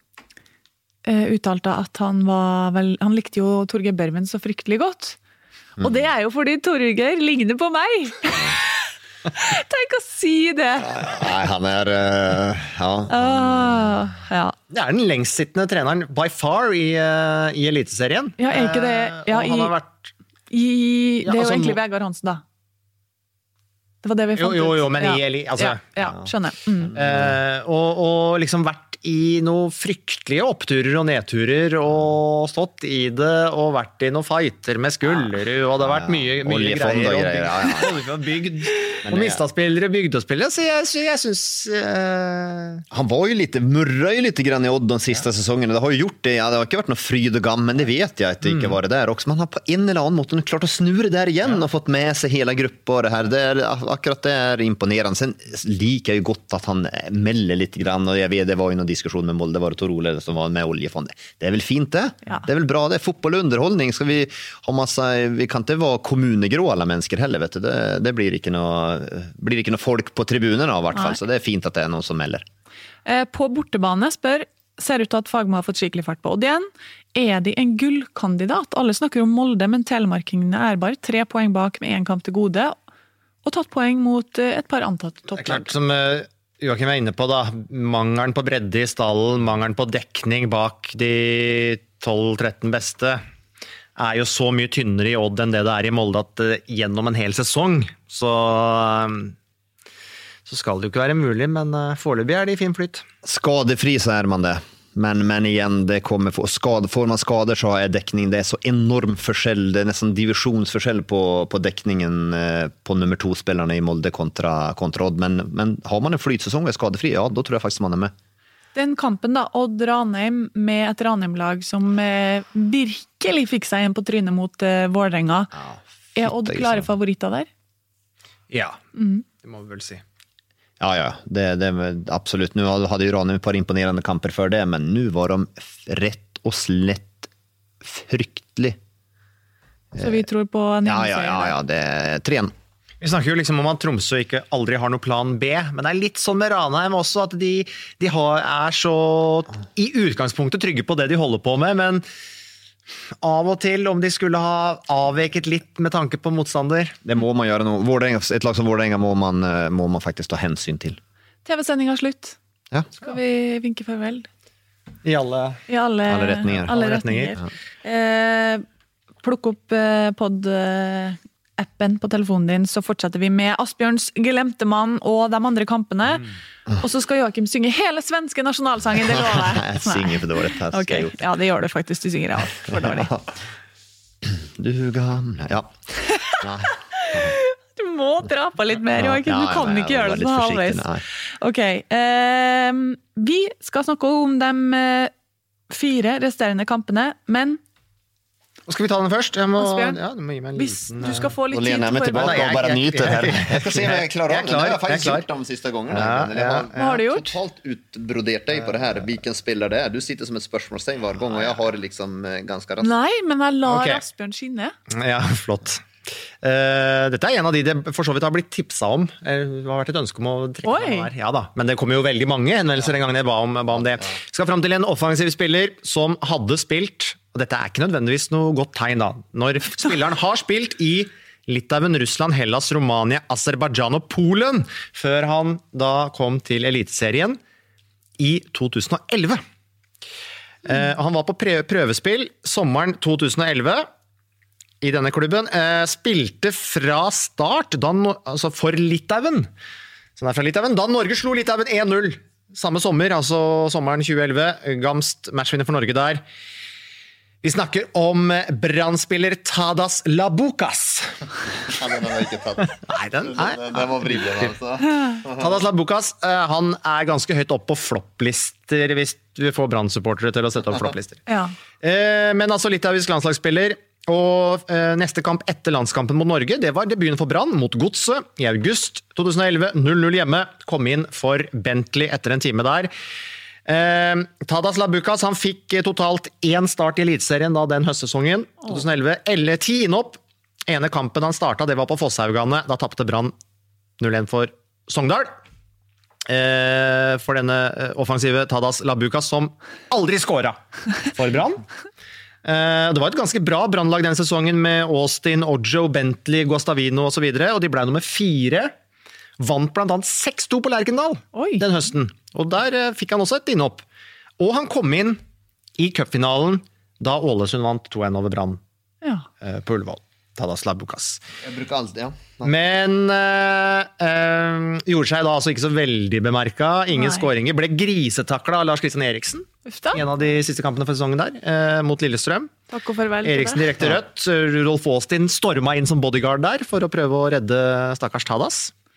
uh, uttalte at han var vel, han likte jo Torger Børven så fryktelig godt. Mm. Og det er jo fordi Torger ligner på meg. Tenk å si det. Nei, han er uh, ja. Uh, ja. Det er den lengstsittende treneren by far i, uh, i Eliteserien. Ja, er ikke det? Ja, uh, han har vært I, det er ja, altså, jo egentlig Vegard Hansen da. Det var det vi fant ut. Jo, jo, jo men ja. i Eli, altså. Ja, ja skjønner. Mm. Uh, og, og liksom vært i noen fryktelige oppturer og nedturer, og stått i det, og vært i noen fighter med Skullerud, og det har vært mye, mye Oljefond greier, og greier, ja, ja. og bygd, og mistet spillere, bygd og spillere, så jeg, så jeg synes... Uh... Han var jo lite, murra jo lite grann i Odd de siste ja. sesongene, det har jo gjort det, ja, det har ikke vært noe fryd og gam, men det vet jeg at det ikke var det der også, men han har på en eller annen måte klart å snurre der igjen, ja. og fått med seg hele gruppa og det her, det er, akkurat det er imponerende. Sen liker jeg jo godt at han melder litt grann, og jeg vet, det var jo noe diskusjon med Molde, var det Tor Ole som var med oljefondet. Det er vel fint det? Ja. Det er vel bra det? Fotboll og underholdning. Skal vi ha masse, vi kan ikke være kommunegrå alle mennesker heller, vet du. Det, det blir ikke noe, blir ikke noe folk på tribunen av hvert fall, så det er fint at det er noen som melder. På bortebane spør, ser ut til at Fagermo har fått skikkelig fart på. Og igjen, er de en gullkandidat? Alle snakker om Molde, men telemarkingene er bare tre poeng bak med en kamp til gode, og tatt poeng mot et par antatt topplag. Det er klart, som Joakim er inne på da, mangelen på bredde i stallen, mangelen på dekning bak de tolv tretten beste, er jo så mye tynnere i Odd enn det det er i Molde at uh, gjennom en hel sesong, så, um, så skal det jo ikke være mulig, men uh, foreløpig er det i fin flytt. Skadefri så er man det. Men, men igen, det kommer få skade, får man skader så är dekning, det är så enorm forskjell, det är nästan divisionsforskjell på, på dekningen eh, på nummer to spelarna i Molde kontra, kontra Odd, men, men har man en flytsäsong och är skadefri, ja, då tror jag faktiskt man är med. Den kampen da, Odd Ranheim med et Ranheim-lag som eh, virkelig fikk seg en på trynet mot eh, Vålerenga. Ja, er Odd klare favoritter der? Ja, mm. det må vi vel si. Ja, ja, det, det absolut. Nu hade ju Ranheim ett par imponerande kamper för det, men nu var de rätt och slätt fryktlig Så vi tror på en ja, ja, ja, ja, det er tre en. Vi snakker jo liksom om at Tromsø ikke aldri har noen plan B, men det er litt sånn med Ranheim også, at de, de har, er så i utgangspunktet trygge på det de holder på med, men av og til om de skulle ha avveket litt med tanke på motstander. Det må man gjøre noe. Vårdrenga, et lag som Vårdrenga må man, må man faktisk ta hensyn til. T V-sendinga slutt. Ja. Skal vi vinke farvel? I alle, I alle, alle retninger. Alle retninger. Ja. Eh, plukk opp eh, pod... Eh, appen på telefonen din, så fortsetter vi med Asbjørns glemte mann og de andre kampene. Mm. Og så skal Joakim synge hele svenske nasjonalsangen, det lover jeg. Jeg synger for dårlig. Okay. Ja, det gjør du faktisk. Du synger alt for dårlig. Du gamle... Ja. Nei. Du må dra på litt mer, Joakim. Du kan ikke gjøre det sånn halvveis. Ok. Eh, vi skal snakke om de fire resterende kampene, men skal vi ta den først? Jeg må, Asbjørn, ja, du må gi meg en hvis liten... du skal få litt tid Lene er med tilbake og bare nyter her. Jeg skal se om jeg klarer av det. Det har jeg faktisk gjort de siste gangene. Ja, ja, ja. Hva har du gjort? Totalt utbrodert deg på det her. Hvilken spiller det er. Du sitter som et spørsmålstegn hver gang, og jeg har det liksom ganske raskt. Nei, men jeg lar okay. Asbjørn skinne. Ja, flott. Uh, dette er en av de det for så vidt har blitt tipset om. Det har vært et ønske om å trekke den her. Ja da, men det kommer jo veldig mange henvendelser en gang jeg ba om, ba om det. Skal fram til en offensiv spiller som hadde spilt, og dette er ikke nødvendigvis noe godt tegn da, når spilleren har spilt i Litauen, Russland, Hellas, Romania, Aserbajdsjan og Polen, før han da kom til eliteserien i to tusen og elleve. Uh, han var på prøvespill sommeren to tusen og elleve, i denne klubben, eh, spilte fra start da, altså for Litauen. Så det er fra Litauen. Da Norge slo Litauen en null. Samme sommer, altså sommeren tjue elleve. Gamst matchvinner for Norge der. Vi snakker om brannspiller Tadas Labukas. Ja, den har jeg ikke tatt. Nei, den er... Den, den var brillende, altså. Tadas Labukas, eh, han er ganske høyt opp på flopplister hvis du får brannsupportere til å sette opp flopplister. Ja. Eh, men altså litauisk landslagsspiller, og eh, neste kamp etter landskampen mot Norge, det var debuten for Brann mot Godset i august to tusen og elleve, null null hjemme, kom inn for Bentley etter en time der. Eh, Tadas Labukas, han fikk totalt én start i elitserien da den høstsesongen, to tusen og elleve, eller ti innhopp. Ene kampen han startet, det var på Fosshaugane, da tappte Brann null en for Sogndal. Eh, for denne offensive Tadas Labukas som aldri skåret for Brann. Det var et ganske bra brannlag den sesongen med Austin, Ojo, Bentley, Guastavino og så videre, og de ble nummer fire. Vant blant annet seks to på Lerkendal Oi. Den høsten, og der fikk han også et innhopp. Og han kom inn i cupfinalen da Ålesund vant to en over Brann ja. på Ullevål. Tadas Labukas. Jeg bruker alltid, ja. ja. Men øh, øh, gjorde seg da altså ikke så veldig bemerket. Ingen Nei. Skåringer. Ble grisetaklet av Lars Christian Eriksen. Ufta. En av de siste kampene for sesongen der, øh, mot Lillestrøm. Takk og farvel. Eriksen direkte rødt. Rudolf Austin stormet inn som bodyguard der for å prøve å redde stakkars Tadas.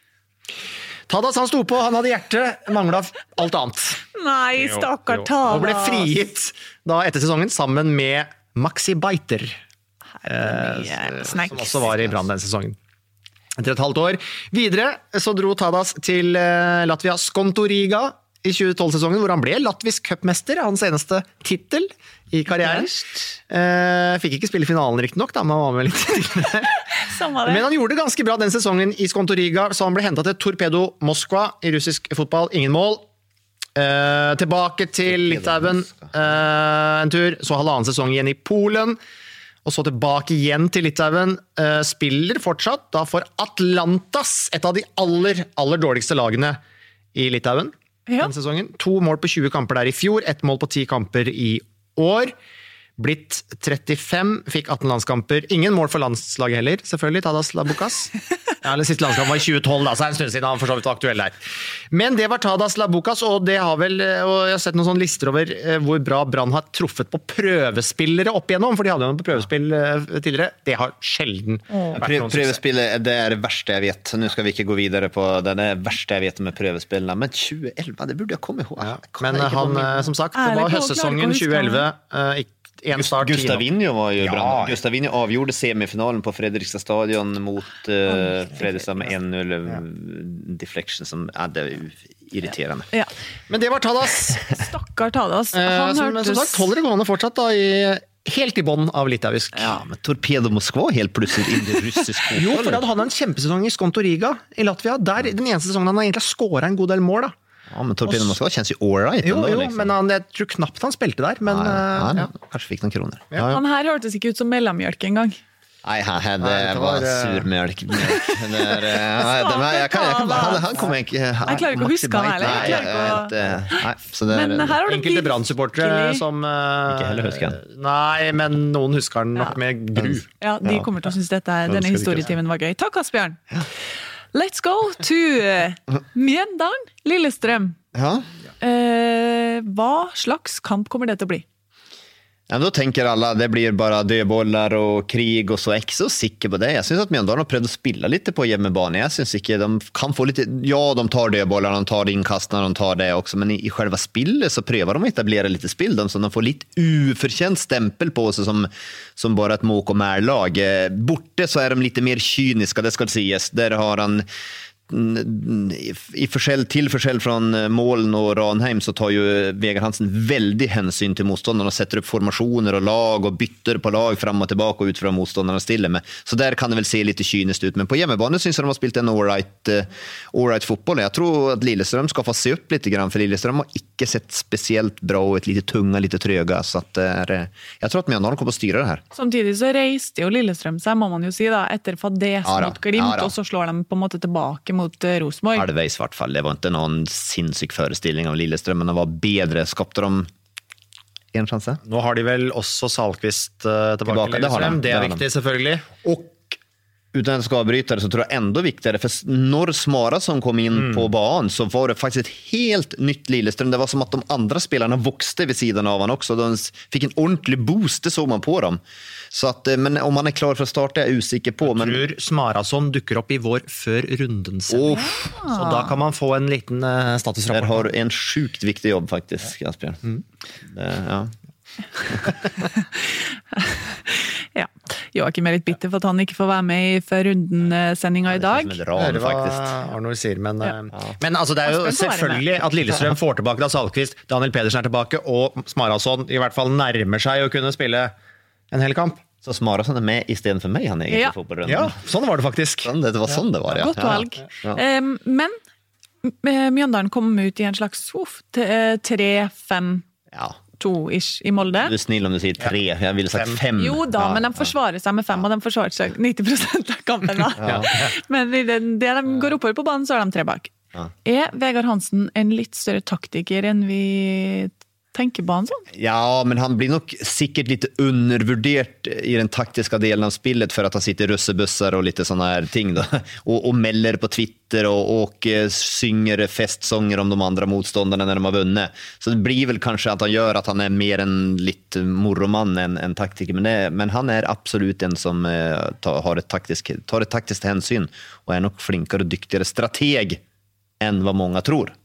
Tadas han sto på, han hadde hjerte, manglet alt annet. Nei, stakkar Tadas. Og ble frigitt da etter sesongen sammen med Maxi Beiter. Eh, som også var i Brann den sesongen. Etter et halvt år. Videre så dro Tadas til eh, Latvia Skonto-Riga i tjue tolv-sesongen, hvor han ble latvisk cupmester, hans eneste titel i karrieren. Eh, fikk ikke spille finalen riktig nok, da, men han var med litt. Men han gjorde det ganske bra den sesongen i Skonto-Riga, så han ble hentet til Torpedo Moskva i russisk fotball. Ingen mål. Eh, tilbake til Litauen eh, en tur, så halvannen sesong igjen i Polen. Og så tilbake igjen til Litauen, uh, spiller fortsatt da for Atlantas, et av de aller, aller dårligste lagene i Litauen ja. Den sesongen. To mål på tjue kamper der i fjor, ett mål på ti kamper i år. Blitt trettifem, fikk atten landskamper. Ingen mål for landslaget heller, selvfølgelig, Tadas Labukas. Ja, eller siste landskamp var i tjue tolv, da, så er det en stund siden han for så vidt var aktuell der. Men det var Tadas Labukas, og det har vel, og jeg har sett noen sånne lister over hvor bra Brann har truffet på prøvespillere opp igjennom, for de hadde jo på prøvespill tidligere. Det har sjelden vært Prøv, noen Prøvespill, det er det verste jeg vet. Nå skal vi ikke gå videre på det, det er det verste jeg vet med prøvespillene, men tjue elleve, det burde jeg komme ihåg. Ja, men han, som sagt, det var høstsesongen tjue elleve, ikke en start. Gustavinho var ju bra. Ja. Gustavinho avgjorde semifinalen på Fredrikstad stadion mot uh, Fredrikstad med en null ja. Deflection som ja, det er irriterende. Ja. Men det var Tadas. Stakkar Tadas. Han eh, som, hørtes... som sagt, holder det gående fortsatt da i helt i bånn av litauisk. Ja, men Torpedo Moskva helt plutselig inn i russisk fotball. Jo, for da hadde han en kjempesesong i Skontoriga i Latvia. Der, den eneste sesongen han har egentlig skåret en god del mål, da. Ja, men Torpedo Moskva känns ju all right. Jo, ändå, jo liksom. men han, jeg tror knapt han spilte der. Men, ja, ja, han ja. kanskje fikk noen kroner. Ja, ja. Han her hørtes ikke ut som mellommjølk en gang. Nei, han hadde var surmjølk. Der, ja, de her, jeg kan, jeg kan, han, han kommer ikke... Han, jeg klarer ikke å huske han heller. Nei, jeg, jeg, nei, så det er, men her har du enkelte Brann-supportere som... Uh, ikke heller husker han. Nei, men noen husker han nok ja. med gru. Ja, de kommer til å synes dette, denne historietimen var gøy. Takk, Asbjørn. Ja. Let's go to uh, Mjøndalen, Lillestrøm. Ja. Uh, hva slags kamp kommer det til å bli? Ja, då tänker alla det blir bara dödbollar och krig och så är jag så sikker på det. Jag syns att Mjøndalen har prövat att spilla lite på hjemmebane. Jag syns inte de kan få lite ja, de tar dödbollar, de tar inkastnar, de tar det också, men i, i själva spillet så prövar de att etablera lite spill de så de får lite uförtjänt stämpel på sig som som bara ett mok och märlag. Borte så är de lite mer kyniska, det ska sägas. Där har han i forskjell til forskjell fra Målen og Ranheim så tar jo Vegard Hansen veldig hensyn til motstånderne og setter opp formasjoner og lag og bytter på lag fram og tilbake og ut fra motstånderne stille med. Så der kan det vel se litt kyniskt ut, men på hjemmebane synes jeg de har spilt en all-right, all-right fotboll. Jeg tror at Lillestrøm skal få se opp litt grann, for Lillestrøm har ikke sett spesielt bra og et lite tunga, lite trøga, så at det er, jeg tror at Mjøndalen kommer å styre det her. Samtidig så reiste jo Lillestrøm seg, må man jo si da, etter fades ja, mot Glimt, ja, og så slår de på en måte tilbake mot Rosenborg. Halvveis i hvert fall. Det var ikke noen sinnssyk forestilling av Lillestrøm, men det var bedre. Skapte de en sjanse? Nå har de vel også Salkvist uh, tilbake, tilbake. Det, har de. det er det viktig, selvfølgelig. Og utan att ska avbryta det så tror jag ändå viktigare för när Smara som kom in mm. på banan så var det faktiskt ett helt nytt Lillestrøm. Det var som att de andra spelarna vuxte vid sidan av han också. De fick en ordentlig boost, det såg man på dem. Så att, men om man är klar för att starta är jag usikker på. Jeg men... tror Smarason dukker opp i vår før runden sen. Så da kan man få en liten uh, statusrapport. Der har du en sjukt viktig jobb faktisk, Asbjørn. Mm. Det, ja. Ja, Joakim er litt bitter for at han ikke får være med i før runden-sendinga i dag. Det er ran, faktisk. Arnold sier, men, ja. men altså, det er jo selvfølgelig at Lillestrøm får tilbake da Salkvist, Daniel Pedersen er tilbake, og Smarason i hvert fall nærmer seg å kunne spille en hel kamp. Så Smarason er med i stedet for meg, han egentlig ja. får på runden. Ja, sånn var det faktisk. Sånn, det var sånn det var, ja. Godt valg. Ja. Ja. Um, men Mjøndalen kom ut i en slags tre fem ja. to-ish i Molde. Du er snill om du sier tre, jeg ville sagt fem. Jo da, ja, men de forsvarer seg med fem, og de forsvarer seg nitti prosent av kampen da. Ja. Men i det, det de går oppover på banen, så er de tre bak. Ja. Er Vegard Hansen en litt større taktiker enn vi tenker på han sånn? Ja, men han blir nok sikkert litt undervurdert i den taktiska delen av spillet for at han sitter russebussar og litt sånne her ting da. Og, og melder på Twitter og, og synger festsånger om de andre motståndarna når de har vunnet. Så det blir vel kanskje at han gjør at han er mer en litt moroman enn en taktiker, men, det, men han er absolutt en som eh, tar, har et taktisk, tar et taktisk hensyn og er nok flinkere og dyktigere strateg enn hva mange tror.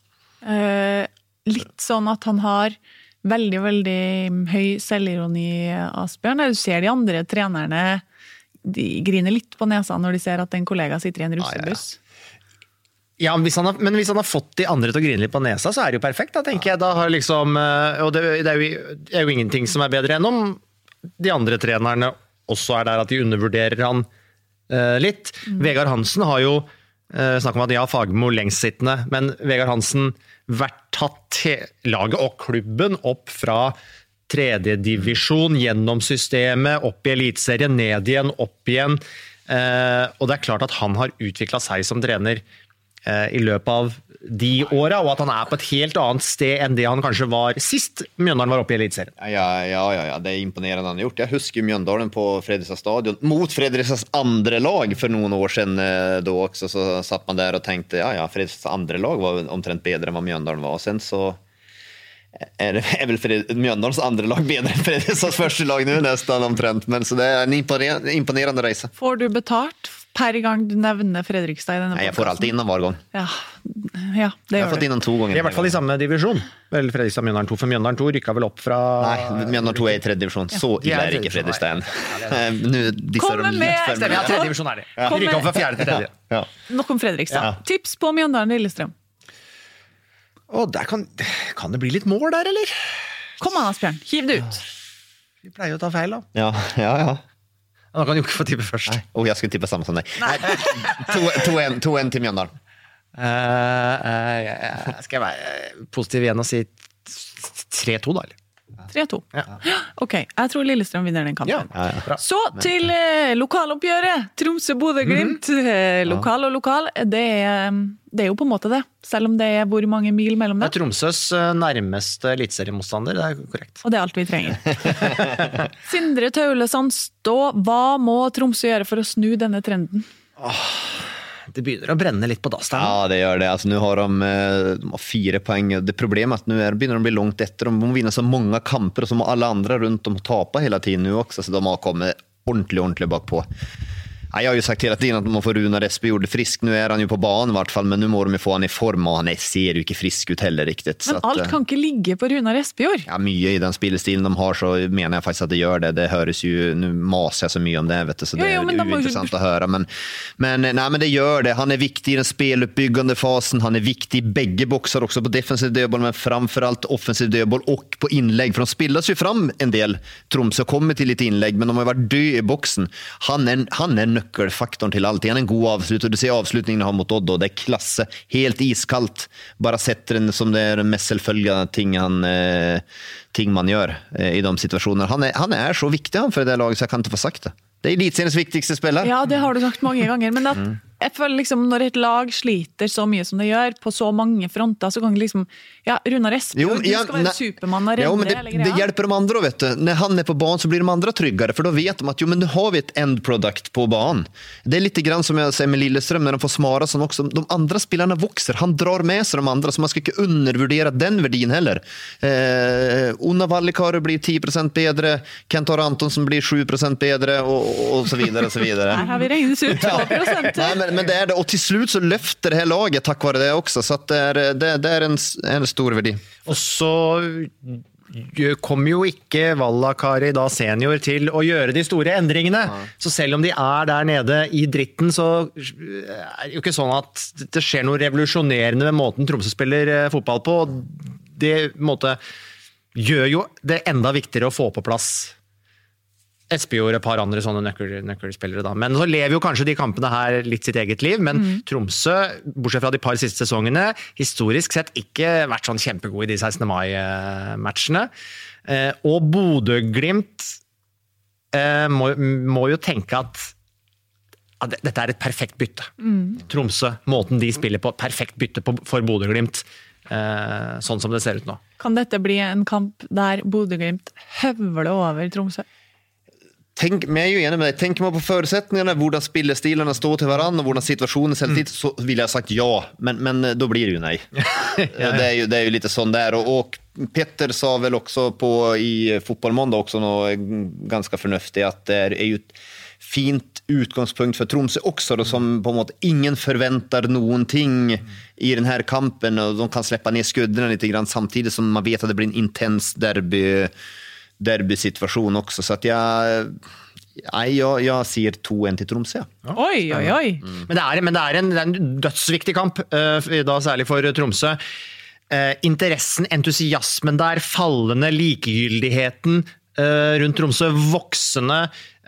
Uh... Litt sånn at han har veldig, veldig høy selvironi, Asbjørn. Du ser de andre trenerne, de griner litt på nesa når de ser at en kollega sitter i en russebuss. Ah, ja, ja hvis har, men hvis han har fått de andre til å grine litt på nesa, så er det jo perfekt, da, tenker jeg. Da har liksom, og det, det, er jo, det er jo ingenting som er bedre enn om de andre trenerne også er der at de undervurderer han uh, litt. Mm. Vegard Hansen har jo uh, snakket om at ja, Fagermo lengst sittende, men Vegard Hansen vært tatt laget og klubben opp fra tredje divisjon gjennom systemet, opp i elitserien, ned igjen, opp igjen. Eh, og det er klart at han har utviklet seg som trener eh, i løpet av de årene, og at han er på et helt annet sted enn det han kanskje var sist Mjøndalen var oppe i elitserien. Ja, ja, ja, ja, det er imponerende han har gjort. Jeg husker Mjøndalen på Fredrikstad stadion mot Fredrikstads andre lag for noen år siden da også, så satt man der og tenkte, ja, ja, Fredrikstads andre lag var omtrent bedre enn hva Mjøndalen var. Sen så er det er vel Fred, Mjøndalens andre lag bedre enn Fredrikstads første lag nå, nesten omtrent, men så det er en imponerende, imponerende reise. Får du betalt per gang du nevner Fredrikstad i denne podcasten? Nei, jeg får alltid innom hver gang. Ja, ja det jeg gjør har fått du. Innom to ganger. I hvert fall i samme divisjon. Vel, Fredrikstad Mjøndalen to, for Mjøndalen to rykket vel opp fra... Nei, Mjøndalen to er i tredje divisjon. Så ille er ikke Fredrikstad enn. Kom med! Ja, tredje divisjon er det. Ja. Rykket opp fra fjerde til tredje. Ja. Nok om Fredrikstad. Ja. Tips på Mjøndalen Lillestrøm. Å, der kan, kan det bli litt mål der, eller? Kom an, Asbjørn. Hiv det ut. Vi pleier jo å ta feil da. Ja, ja, ja. Da kan jo ikke få tippe først. Nei. Oh, jeg skulle tippe samme som deg. to en til Mjøndalen. Uh, uh, skal jeg være positiv igjen og si tre to da, eller? tre to. Ja. Ok, jeg tror Lillestrøm vinner den kampen. Ja, ja, ja. Så til eh, lokaloppgjøret. Tromsø-Bodø-Glimt. Mm -hmm. Lokal og lokal, det er, det er jo på en måte det. Selv om det er hvor mange mil mellom det. Det er Tromsøs nærmeste eliteseriemotstander, det er korrekt. Og det er alt vi trenger. Sindre Taule Sandstå, hva må Tromsø gjøre for å snu denne trenden? Åh... Det begynner å brenne litt på dasten. Ja, det gjør det. Altså, nu har de, de har fire poeng. Det problemet er at nu er, begynner de bli långt etter. De må vinne så mange kamper, og så må alle andre rundt dem tape hele tiden nu også. Så de har kommet ordentlig, ordentlig bakpå. Ja, jeg har jo sagt hele tiden at de må få Runar Espejord frisk. Nu er han jo på banen i hvert fall, men nu må de få han i form, og han ser jo ikke frisk ut heller riktigt. Men alt kan ikke ligge på Runar Espejord. Ja, mye i den spillestilen de har, så mener jeg faktisk at det gjør det. Det høres jo, nu maser jeg så mye om det, vet du, så det jo, jo, er uinteressant jo... å høre. Men, men, nei, men det gjør det. Han er viktig i den speluppbyggende fasen. Han er viktig i begge bokser, også på defensiv dødboll, men framforallt offensiv dødboll og på innlegg. For de spilles jo fram en del. Tromsø kommer til litt innlegg, men de har vært død i boksen. Han er, han er nøkkelfaktoren til alt. Han er en god avslut, og du ser avslutningen han mot Odd, og det er klasse. Helt iskaldt. Bare setter den som det er den mest selvfølgelige ting, han, eh, ting man gjør eh, i de situasjoner. Han er, han er så viktig han for det laget, så jeg kan ikke få sagt det. Det er elitseriens viktigste spiller. Ja, det har du sagt mange ganger, men at, mm. jeg føler liksom når et lag sliter så mye som det gjør, på så mange fronter, så kan det liksom, ja, Runar Espejord, du skal være supermann og redde, ja, men det, eller, ja. Det hjelper de andre, vet du. Når han er på banen så blir de andre tryggere, for da vet de at jo, men nu har vi et end product på banen. Det er litt grann som jeg sier med Lillestrøm, når de får smara sånn også, de andre spillerne vokser, han drar med seg de andre, så man skal ikke undervurdere den verdien heller. Eh, Una Vallikari blir ti prosent bedre, Kentar Antonsen blir sju prosent bedre, og og så videre, og så videre. Her har vi regnet ut två procent. Nei, men, men det er det, og til slutt så løfter det her laget takk vare det også, så at det, er, det, det er en, en stor verdi. Og så kommer jo ikke Vallikari da senior til å gjøre de store endringene, ja. Så selv om de er der nede i dritten, så er det jo ikke sånn at det skjer noe revolusjonerende med måten Tromsø spiller fotball på. Det måte, gjør jo det enda viktigere å få på plass Espejord og et par andre sånne nøkkel, nøkkelspillere da. Men så lever jo kanskje de kampene her litt sitt eget liv, men mm. Tromsø, bortsett fra de par siste sesongene, historisk sett ikke vært sånn kjempegod i de sekstende mai-matchene. Eh, og Bodø-Glimt eh, må, må jo tenke at, at dette er et perfekt bytte. Mm. Tromsø, måten de spiller på, perfekt bytte på, for Bodø-Glimt. Eh, sånn som det ser ut nå. Kan dette bli en kamp der Bodø-Glimt høvler over Tromsø? Tänk, men jag är ju enig med dig. Tänker man på förutsättningarna, hur spillestilarna står till varandra och hur situationen ser ut, mm. så vill jag sagt ja, men, men då blir det ju nej. det, är ju, det är ju lite sån där. Och, och Petter sa väl också på, i fotbollmåndag också något ganska förnuftigt, att det är ju ett fint utgångspunkt för Tromsø också, då, som på något ingen förväntar någonting mm. i den här kampen, och de kan släppa ner skuddarna lite grann samtidigt som man vet att det blir en intens derby derbysituasjon også, så at jeg nei, jeg, jeg sier to en til Tromsø. Ja. Oi, oi, oi. Mm. Men, det er, men det er en, det er en dødsviktig kamp, uh, da særlig for Tromsø. Uh, interessen, entusiasmen der, fallende likegyldigheten uh, rundt Tromsø, voksende.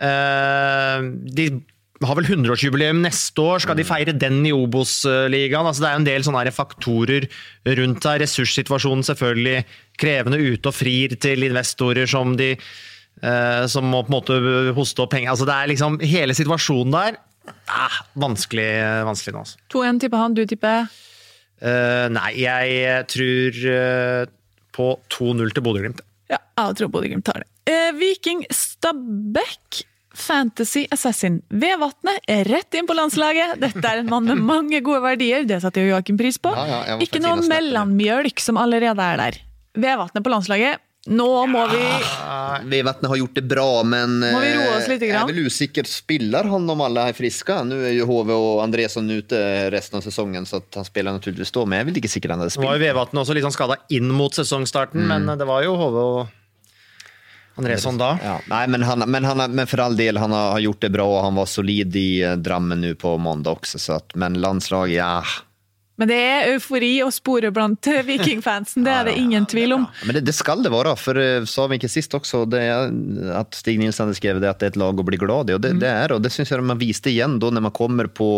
Uh, de har vel hundreårsjubileum neste år, skal de feire den i Obos-ligaen? Altså det er en del sånne faktorer rundt der, ressurssituasjonen selvfølgelig, krevende ute og frir til investorer som de eh, som må på en måte hoste opp penger. Altså det er liksom hele situasjonen der, ah, vanskelig, vanskelig nå. Altså. to en tipper han, du tipper? Uh, nei, jeg tror uh, på to null til Bodø-Glimt. Ja, jeg tror Bodø-Glimt tar det. Uh, Viking Stabæk, Fantasy Assassin. Vevatnet er rett inn på landslaget. Dette er en mann med mange gode verdier. Det satte jo Joakim pris på. Ja, ja, ikke noe mellomjølk som allerede er der. Vevatnet på landslaget. Nå må vi... Ja, Vevatnet har gjort det bra, men... Må vi roe oss litt grann? Jeg er vel usikker. Spiller han om alle er friska? Nu er jo H V og Andresson ute resten av sesongen, så han spiller naturligvis då, men jeg vil ikke sikkert han hadde spilt. Nå var jo Vevatnet også litt sånn skadet inn mot sesongstarten, mm. men det var jo H V og Andresson da. Ja. Nei, men, han, men, han, men for all del, han har gjort det bra, og han var solid i Drammen nu på måndag også, så att, men landslag, ja... Men det er eufori og spore blant Vikingfansen, det er det ingen tvil om. Ja, men det, det skal det være, for sa vi ikke sist også, det er at Stig Nilsson hadde skrevet det, at det er et lag å bli glad i, og det, mm. det er, og det synes jeg man viste igjen då när man kommer på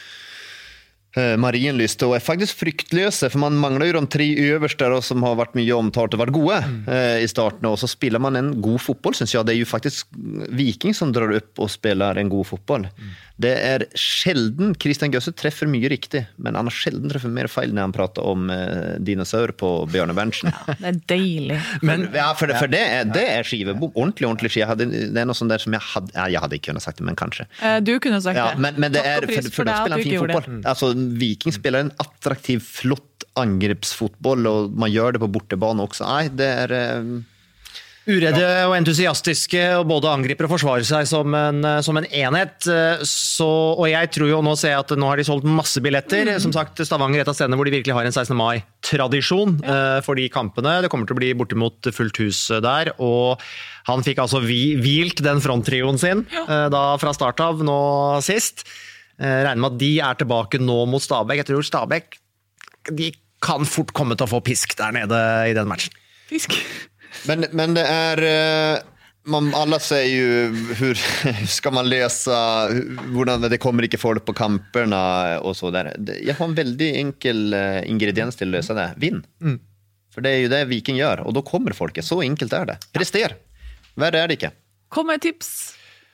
Marienlyst og er faktisk fryktløse, for man mangler jo de tre øverste da, som har vært mye omtalt og vært gode mm. eh, i starten, og så spiller man en god fotball, synes jeg. Det er jo faktisk Viking som drar opp og spiller en god fotball. Mm. Det er sjelden, Christian Gøsse treffer mye riktig, men han har sjelden treffer mer feil når han prater om eh, dinosaur på Bjørnebenchen. Ja, det er deilig. Men, ja, for, for det er, det er skivebom, ordentlig, ordentlig skive. Hadde, det er noe sånt der som jeg hadde, ja, jeg hadde ikke kunnet sagt det, men kanskje. Eh, du kunne sagt ja, det. Men, men det er, for, for, for da spiller han fin fotball. Mm. Altså, Viking spiller en attraktiv, flott angrepsfotboll, og man gjør det på bortebane også. Nei, det er... Um... Uredde og entusiastiske, og både angriper og forsvarer seg som en, som en enhet. Så, og jeg tror jo, nå ser jeg at nå har de solgt masse billetter. Mm. Som sagt, Stavanger er et av stedene hvor de virkelig har en sekstende mai-tradisjon ja. for de kampene. Det kommer til å bli bortimot fullt hus der, og han fikk altså hvilt den fronttrioen sin ja. da fra start av nå sist. Regner med at de er tilbake nå mot Stabæk. Jeg tror Stabæk, de kan fort komme til å få pisk der nede i den matchen. Fisk? Men, men det er man, alla säger ju hur ska man lösa hur det kommer inte folk på kamperna och så där. Jag har en väldigt enkel ingrediens till att lösa det. Vinn. Mm. För det är ju det Viking gör och då kommer folket. Så enkelt är det. Prester. Värre är det inte. Kom med tips.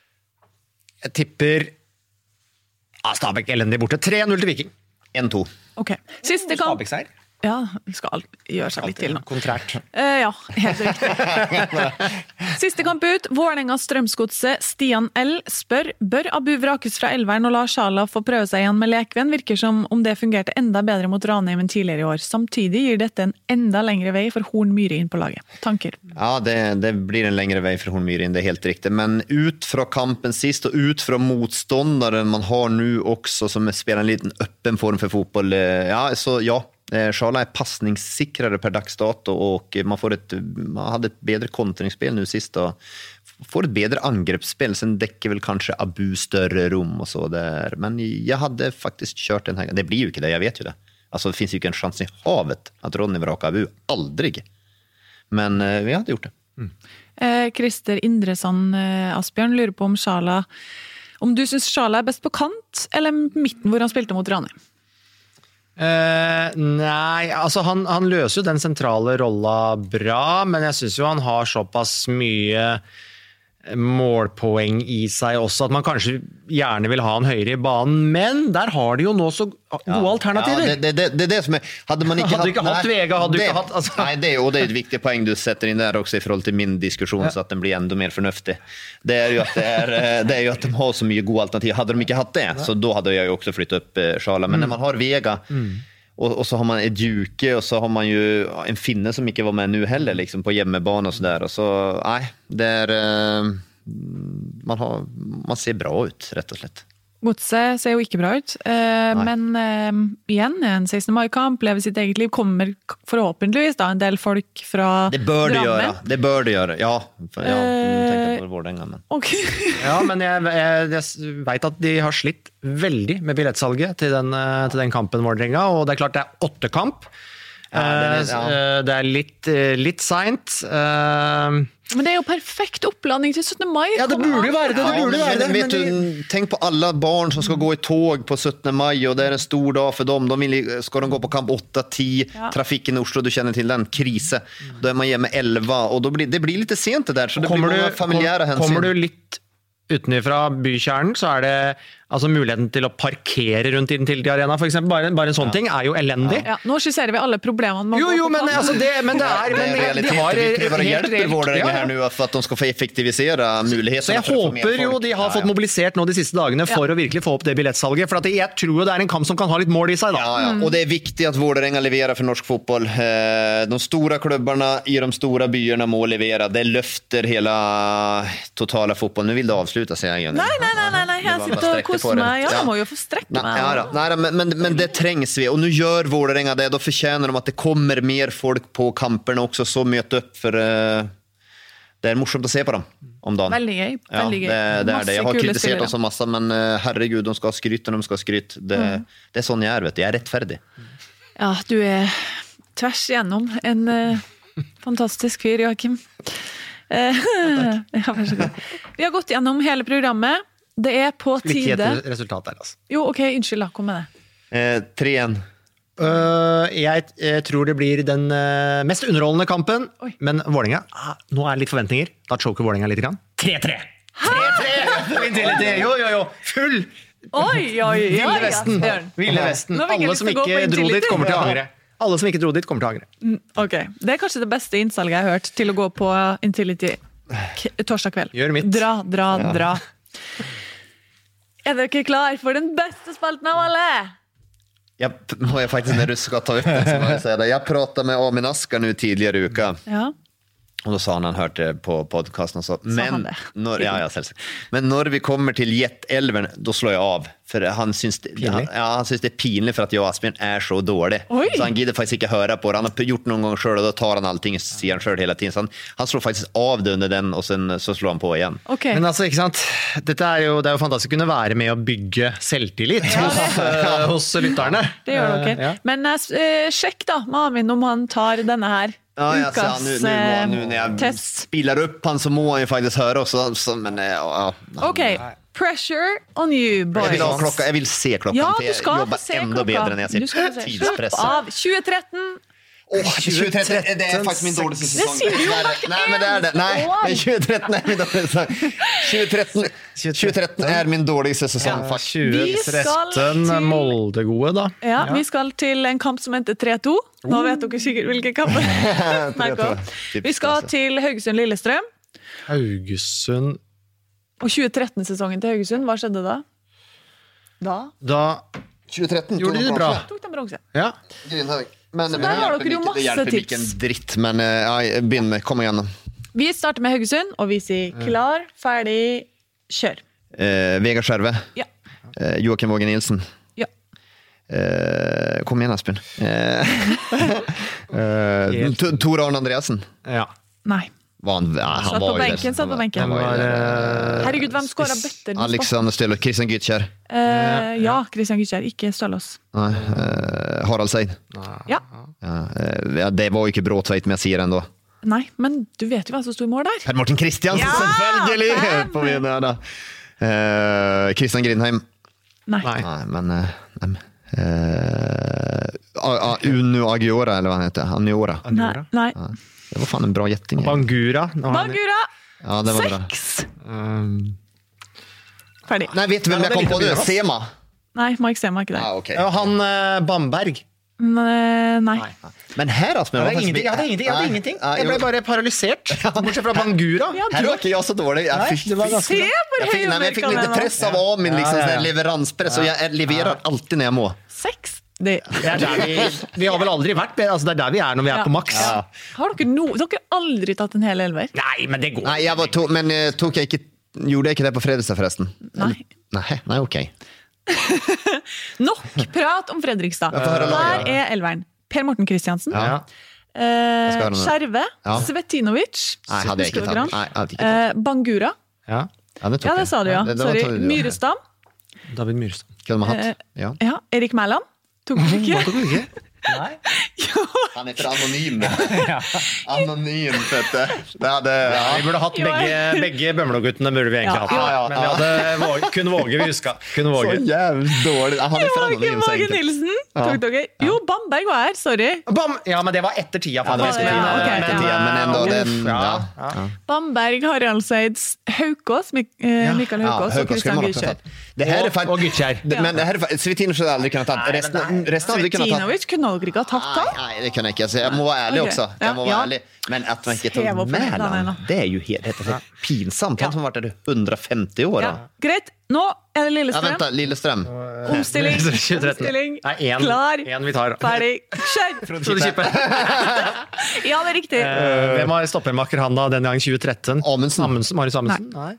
Jag tippar ja, Stabæk elendig borte. tre null til Viking. en to. Ok. Siste kamp. Stabæk-seier. Ja, skal gjøre seg litt til nå. Kontrært. Uh, ja, helt riktig. Siste kamp ut. Vålerenga Strømsgodset Stian L. spør, bør Abu vrakes fra elveren og la Sjala få prøve seg igjen med Lekven? Virker som om det fungerte enda bedre mot Ranheim enn tidligere i år. Samtidig gir dette en enda lengre vei for Horn Myhre inn på laget. Tanker? Ja, det, det blir en lengre vei for Horn Myhre inn, det er helt riktig. Men ut fra kampen sist og ut fra motståndaren man har nu också som spelar en liten öppen form for fotboll. Ja, så ja. Sjala är passningssikrare per dagsdato och man får ett man hade ett bättre kontringsspel nu sist och får ett bättre angreppsspel. Sen däcker väl kanske Abu större rum och så där. Men jag hade faktiskt kört den här. Det blir ju inte det, jag vet ju det. Alltså det finns ju inte en chans i havet att Ronny vrakar Abu. Aldrig. Men eh, vi hade gjort det. Mm. Eh, Christer Indresson eh, Asbjørn lurer på om Sjala om du synes Sjala är bäst på kant eller mitten hvor han spilte mot Ranheim? Uh, nei, altså han, han løser jo den sentrale rolla bra, men jeg synes jo han har såpass mye målpoeng i seg også, at man kanskje gjerne vil ha han høyere i banen, men der har de jo nå så gode ja, alternativer. Ja, det, det, det, det er det som er, hadde man ikke hadde hatt, ikke hatt Vega, hadde det, ikke hatt altså. Nei, det, og det er et viktig poeng du setter inn der også i forhold til min diskusjon, ja. Så at den blir enda mer fornuftig. Det er jo at, det er, det er jo at de har så mye gode alternativer. Hadde de ikke hatt det, så da hadde jeg jo også flyttet opp Sjala, men mm. når man har Vega mm. Och, och så har man ett Djuke och så har man ju en finne som inte var med nu heller liksom på hemmebana och så där och så nej det är eh, man har man ser bra ut rätt och slett. Godset ser jo ikke bra ut, eh, men eh, igjen, en sekstende mai-kamp, lever sitt eget liv, kommer forhåpentligvis da en del folk fra Det bør det Drammen. gjøre, det bør det gjøre, ja. For, ja eh, tenkte på Vålerenga, men. Okay. Ja, men jeg, jeg, jeg vet at de har slitt veldig med billettsalget til den, til den kampen Vålerenga, og det er klart det er åtte kamp. Ja, det, er, ja. det er litt, litt sent. Men det er jo perfekt opplanding til syttende mai. Ja, det burde jo være det. det, burde ja, være det. Men, vet du, tenk på alle barn som skal gå i tog på syttende mai, og det er en stor dag for dem. De vil, skal de gå på kamp åtte ti, ja. Trafikken i Oslo, du kjenner til den, krise. Da er man hjemme elleve, og blir, det blir litt sent det der, så det kommer blir mange familiære hensyn. Kommer du litt utenifra bykjernen, så er det altså muligheten til å parkere rundt inn til de arena, for eksempel. Bare, bare en sånn ja. ting er jo elendig. Ja, nå skisserer vi alle problemene. Jo, jo, men, altså det, men det er... Men, det er realitet. De har vi prøver å hjelpe Vålerenga ja. her nå for at de skal få effektivisere mulighetene. Så jeg håper jo de har fått mobilisert nå de siste dagene for ja. å virkelig få opp det billettsalget, for at jeg tror jo det er en kamp som kan ha litt mål i seg da. Ja, ja. Og det er viktig at Vålerenga leverer for norsk fotball. De store klubberne i de store byene må levere. Det løfter hele totale fotball. Nå vil det avslutte, sier jeg. Nei, nei, nei, nei, nei. jeg sitter og koser meg. Ja, jeg må jo få strekke meg. Ja, ja. Nei, men, men, men det trengs vi, og nå gjør Vålerenga det. Da fortjener de at det kommer mer folk på kamperne også, så møte opp for uh, det er morsomt å se på dem om dagen. Veldig gøy, veldig ja, gøy. Det, det er det. Jeg har Masse kule kritisert spillere. dem så masse, men uh, herregud, de skal skryte når de skal skryte. Det, Mm. det er sånn jeg er, vet du. Jeg er rettferdig. Ja, du er tvers igjennom en uh, fantastisk fyr, Joachim. Uh, ja, vær så god. Vi har gått gjennom hele programmet. Det er på Litt tide... et resultat der, altså. Jo, ok, unnskyld da, kom med det. Eh, tre igjen. Uh, jeg, jeg tror det blir den uh, mest underholdende kampen, Oi. men Vålinga, ah, nå er det litt forventninger. Da choker Vålinga litt. tre tre! tre tre! Jo, jo, jo! Full! Oi, oi, oi, Ville oi, Vesten. Asbjørn. Ville Vesten. Nå fikk jeg Alle lyst som til å gå ikke på dro dit, Intility. kommer til å angre. Alle som ikke dro dit, kommer til å angre. Mm, Ok, det er kanskje det beste innsalget jeg har hørt til å gå på Intility k- torsdag kveld. Gjør mitt. Dra, dra, dra. Er dere klar for den beste spalten av alle? Jeg, nå er jeg faktisk når du skal ta ut den, så må jeg si det. Jeg pratet med Amin Askar nu tidligere i uka. Ja. Og da sa han, han hørte på podcasten og sa, han men, det? når, ja, ja, selvsagt. Men når vi kommer til Jet-elven, då slår jeg av. For han syns det, han, ja, han syns det er pinlig for at jeg og Asbjørn er så dårlig. Oi. Så han gidder faktisk ikke høre på det. Han har gjort noen ganger selv, og da tar han allting, sier han selv hele tiden. Så han, han slår faktisk av det under den, og sen, så slår han på igjen. Ok. Men altså, ikke sant? Dette er jo, det er jo fantastisk å kunne være med å bygge selvtillit hos, uh, hos lytterne. Det gjør dere. Uh, ja. Men eh, sjekk da, Mamin, om han tar denne her. Ja, jeg sa, Ukas nu, nu, må- nu når eh, jeg test. spiller opp han, så må han jo faktisk høre også. Så, men, eh, ja, ja. Ok, pressure on you, Jeg boys. vil, ha klokka, jeg vil se klokka, Ja, for du jeg skal få jobber se enda klokka. bedre enn jeg Du skal ser få se. tidspresset. Slapp av, tjue tretten. Åh, tjue tretten, det er faktisk min dårligste Det sesong. sier du jo Dessverre. hvert Nei, men det er det. Nei, år. men tjue tretten er min dårligste sesong. tjue tretten, tjue tretten er min dårligste sesong, faktisk. Vi skal tjue tretten, til- Molde-gode, da. Ja, vi skal til en kamp som heter tre to. Nå vet dere sikkert hvilken kamp. Merk opp. Vi skal til Haugesund-Lillestrøm. Haugesund Og tjue tretten-sesongen til Haugesund, hva skjedde da? Da Da tjue tretten gjorde de det bra. tok de bronse. Ja. Grindhaug. Men, Så men der det har hjelper dere jo ikke- det hjelper masse ikke en tips. dritt, men eh, ja, begynn med, kom igjen. Vi starter med Haugesund, og vi sier klar, ferdig, kjør. Eh, Vegard Skjerve. Ja. Eh, Joakim Våge Nielsen. Ja. Eh, kom igjen, Asbjørn. Eh, eh, Tor- Tor Arne Andreassen. ja. Nei. Var han, ja, han Satt på var jo der. benken, satt på benken. Han var jo Var, der. eh, Herregud, hvem skåra bøtter? med Alexander Støller, Christian Gytkjær. Sport? Eh, ja, Christian Gytkjær, ikke Stølås. Nei, eh, Harald Seid. Ja. Ja, eh, ja, det var jo ikke Bråtveit, men jeg sier det ändå. Nei, men du vet jo hvem som sto i mål der. Per Martin Kristiansen, Ja, selvfølgelig! fem! På min, ja, da. Eh, Christian Grindheim. Nei. Nei. Nei, men... eh, nei, eh, A- A- Uno Agiora, eller hva han heter. Aniora. Nei. Nei. Det var fan en bra gjetting. Bangura. Nå har han- Bangura, Ja, det var bra. seks! Um, Ferdig. Nei, vet du hvem Ja, jeg det er kom på litt nu? å begynne Sema. Nei, Mike Sema er ikke der. Ah, ok. ja, han eh, Bamberg. Nei. Nei. Men her, Asbjørn, Jeg var hadde faktisk- ingenting. Jeg hadde ingenting. Jeg, hadde Nei, ingenting. nei, jeg ble jo. bare paralysert. Bortsett fra Bangura. Ja, Her du var ikke jeg så dårlig. Jeg Nei, fikk, det var ganske Se bra. hvor jeg fikk, nei, men jeg fikk litt press av Amin, liksom, Ja, ja, ja. sånn leveranspress, og jeg leverer alltid når jeg må. Seks. Det. Det er der vi, vi har vel aldri vært bedre. Altså, det er der vi er når vi er Ja. på maks. Ja. Har dere no Dere har aldri tatt en hel elver? Nei, men det går. Nei, jeg var to, men eh, tok jeg ikke, gjorde jeg ikke det på Fredrikstad, forresten? Nei. Nei, nei, ok. Nok prat om Fredrikstad. Jeg får høre laget. Her er elveren. Per Morten Kristiansen. Ja. Eh, skal høre noe. Skjerve. Ja. Svetinovic. Nei, hadde jeg ikke Husker dere tatt. han? Nei, jeg hadde ikke tatt. Eh, Bangura. Ja. Ja, det tok Ja, det jeg. sa du, ja. det- det var Sorry. tatt- Myrestam. David Myrstad. Kunne de ha hatt? Eh, Ja. Ja. Erik Mæland. Tok du ikke? Nei. Han er for anonym. Anonym, vet du. Det hadde, ja. Vi burde hatt begge, begge Bømlo-guttene. Burde vi egentlig Ja, hatt. ja, ja. Men vi hadde våg, kun Våge vi huska. Kun Så Våge. jævlig dårlig. Han er for Joakim anonym, så Våge enkelt. Nilsen. Tok dere? Jo, Bamberg var her. Sorry. Bam! Ja, men det var etter tida. Ja, det var Ja, ja, ok. etter tida, men ennå den, ja. ja. Bamberg, Harald Seids, Haukås, Mik eh, Mikael Ja, Haukås og Haukås Christian skulle man Gytkjær. ha tatt. Det her er Og, faktisk... og Gytkjær. Det- Men det her er fa- Svitinovic hadde jeg aldri kunnet tatt. Resten, resten hadde vi kunnet tatt. Svetinovic kunne dere ikke ha tatt Nei, da? nei, det kunne jeg ikke. Altså, jeg må være ærlig Ok. også. Ja, Jeg må være ja. ærlig. Men at man ikke Hev tar opp en liten Mæland, nå. det er jo helt, helt, helt pinsamt. Han som har vært der i hundre og femti år. Ja. da. Greit. Nå er det Ja, Lillestrøm. vent da, Lillestrøm. Omstilling. tjue tretten. Omstilling. Nei, en, Klar. en vi tar. Ferdig. Kjør! Frode Kippe. Ja, det er riktig. Eh, Hvem var stoppermakker han da den gang tjue tretten? Amundsen. Amundsen. Marius Amundsen? Nei.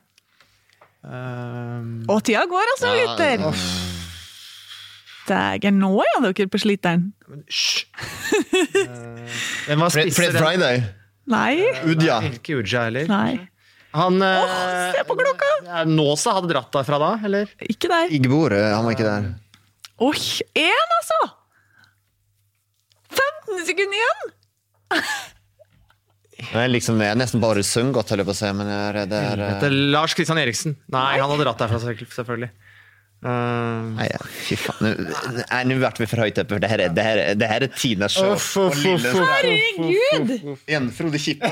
Um, Og tida går altså, Ja, gutter. Dægen, nå er dere på sliteren. Hysj! Eh, Hvem var Fred, spisser Fred den- Friday. Nei. Udja. Ikke Udja heller. Nei. Han Åh, se på klokka! eh, Nåsa hadde dratt derfra da, eller? Ikke der. Igbor, han var ikke der. Oi, en altså! femten sekunder igjen! Jeg er liksom, jeg er nesten bare sunngått, holder jeg på å si, men jeg er redd det er... Det er Lars Christian Eriksen. Nei, han hadde dratt derfra selvfølgelig. Uh, Nei, ja, fy faen. Nu, nei, nu vart vi for høyt oppe. Det her er, det her er, det her er Tinas show. Uff, uff, uff, uff. Herregud! En Frode Kippe.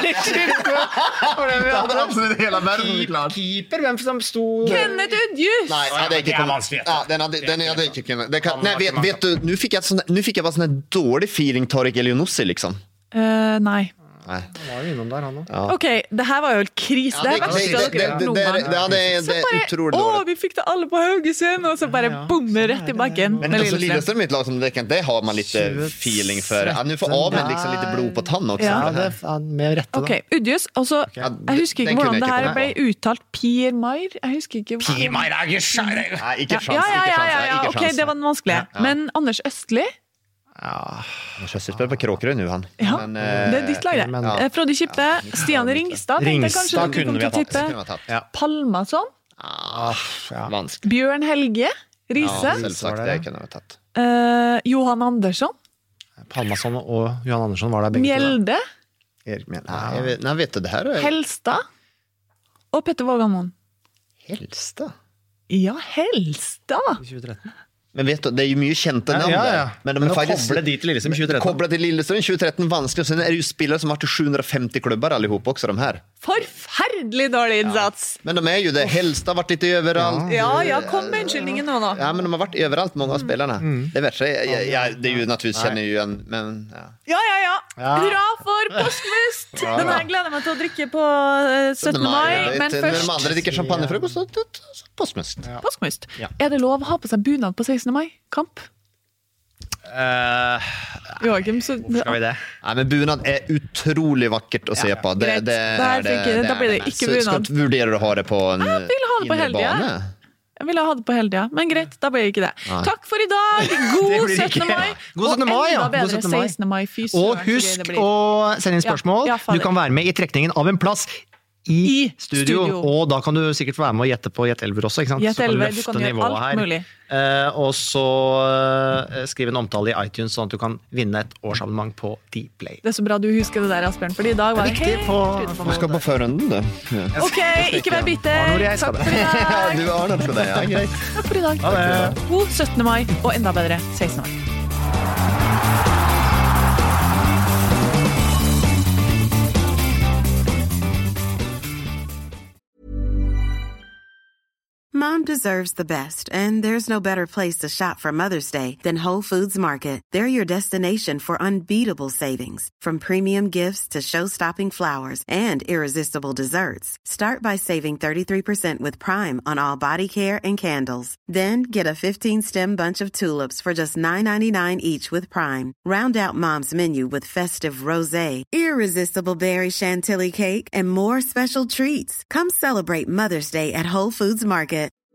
Det hadde absolutt hele verden klart. Keeper, hvem som stod... Kenneth Udjus! Nei, ja, det er ikke vanskelig. Ja, den hadde, den hadde ikke kunnet. Det kan, nei, vet, vet du, nu fikk jeg, sånn, nu fikk jeg bare sånn en dårlig feeling Tarek Elionossi, liksom. Uh, nei. Nei. Han var jo innom der, han også. Ja. Ok, det her var jo et kris. Ja, det er det- verste det- dere det- har det- noen det- gang. ja, det- det Så er bare, utrolig Å, dårlig. vi fikk det alle på Haugesund, og så bare bomme rett i bakken. Men med alltså, Lillestrøm. Lillestrøm er et lag som det, kan, det har man litt eh, feeling for. Ja, nu får Ahmed liksom litt blod på tann også. Ja. Ja, det er med rette da. Ok, Udjus, altså, Ja, jeg husker den ikke kunne hvordan jeg det ikke her ble komme uttalt. Pierre Mayer? Jeg husker ikke. hvordan- Pierre er ikke skjære! Nei, ikke Ja, sjans, ja, ja, ikke ja, sjans, ja, nei, ikke ok, sjans. det var den vanskelige. Ja. Men Anders Østli, Ja, Han kjører spiller på Kråkerøy nå, han. ja, Men, eh, det er ditt lag det. men- Eh, Frode Kippe, Stian Ringstad, tenkte jeg kanskje Ringstad dere kom kunne vi til ha å tatt. tippe. kunne ha tatt. Ja. Palmason, Ah, ja. vanskelig. Bjørn Helge, Ja, Riise, selvsagt, det kunne jeg ha tatt. eh, Johan Andersson, Palmason og Johan Andersson var der begge to. Mjelde, Erik Mjelde. Nei, jeg vet, nei, vet du, det her er Helstad og Petter Våganmoen. Helstad. Ja, Helstad! I tjue tretten. Men vet du, det er jo mye kjente navn Ja, ja, ja. der. Men de Men er å faktisk... koble de til Lillestrøm i tjue tretten. Koble til Lillestrøm i tjue tretten vanskelig. Sen er det jo spillere som har til sju hundre og femti klubber allihop også, de her. Forferdelig dårlig innsats! Men de er jo det. Helstad har vært litt overalt. Ja, ja, kom med unnskyldningen nå, nå. Ja, men de har vært overalt, mange av spillerne. Det vet jeg. Jeg, jeg, det er jo naturligvis kjenner jeg jo igjen, men ja. Ja, ja, ja. Ja. Hurra for påskemust! Den her gleder jeg meg til å drikke på eh, syttende mai, men Når de først andre drikker champagnefrokost, så så påskemust. påskemust. Ja. Er det lov å ha på seg bunad på sekstende mai? Kamp? Eh, Joachim, så skal vi det? Nei, men bunad er utrolig vakkert å se på. Det, greit. det, Da er fikk jeg- da blir det Nei, ikke så bunad. Skal du vurdere å ha det på en Jeg vil ha det på hele tiden. innebane? Jeg ville ha det på hele tida, men greit, da blir det ikke det. Nei. Takk for i dag! God Det blir det syttende ikke. mai! God syttende mai, ja. Og enda God bedre syttende mai. sekstende mai. Fy Og søren, så gøy husk det blir. å sende inn spørsmål. Ja, ja, fader. Du kan være med i trekningen av en plass i, I studio. studio. Og da kan du sikkert få være med å gjette på Gjett Elver også. Ikke sant? Gjett Så kan du Elver, du løfte kan gjøre nivået alt her. mulig. Eh, og så eh, skriv en omtale i iTunes, sånn at du kan vinne et årsabonnement på Dplay. Det er så bra du husker det der, Asbjørn, for i dag var det Viktig helt på, Du skal på førrunden, du. Ja. Ok, ikke vær bitter. Arnold, jeg skal Takk for i Ja, dag. du har noe for det. Ja, greit. Takk for i dag. Ha det. God syttende mai, og enda bedre sekstende mai. Mom deserves the best, and there's no better place to shop for Mother's Day than Whole Foods Market. They're your destination for unbeatable savings, from premium gifts to show-stopping flowers and irresistible desserts. Start by saving thirty-three percent with Prime on all body care and candles. Then get a fifteen-stem bunch of tulips for just nine ninety-nine each with Prime. Round out Mom's menu with festive rosé, irresistible berry chantilly cake, and more special treats. Come celebrate Mother's Day at Whole Foods Market.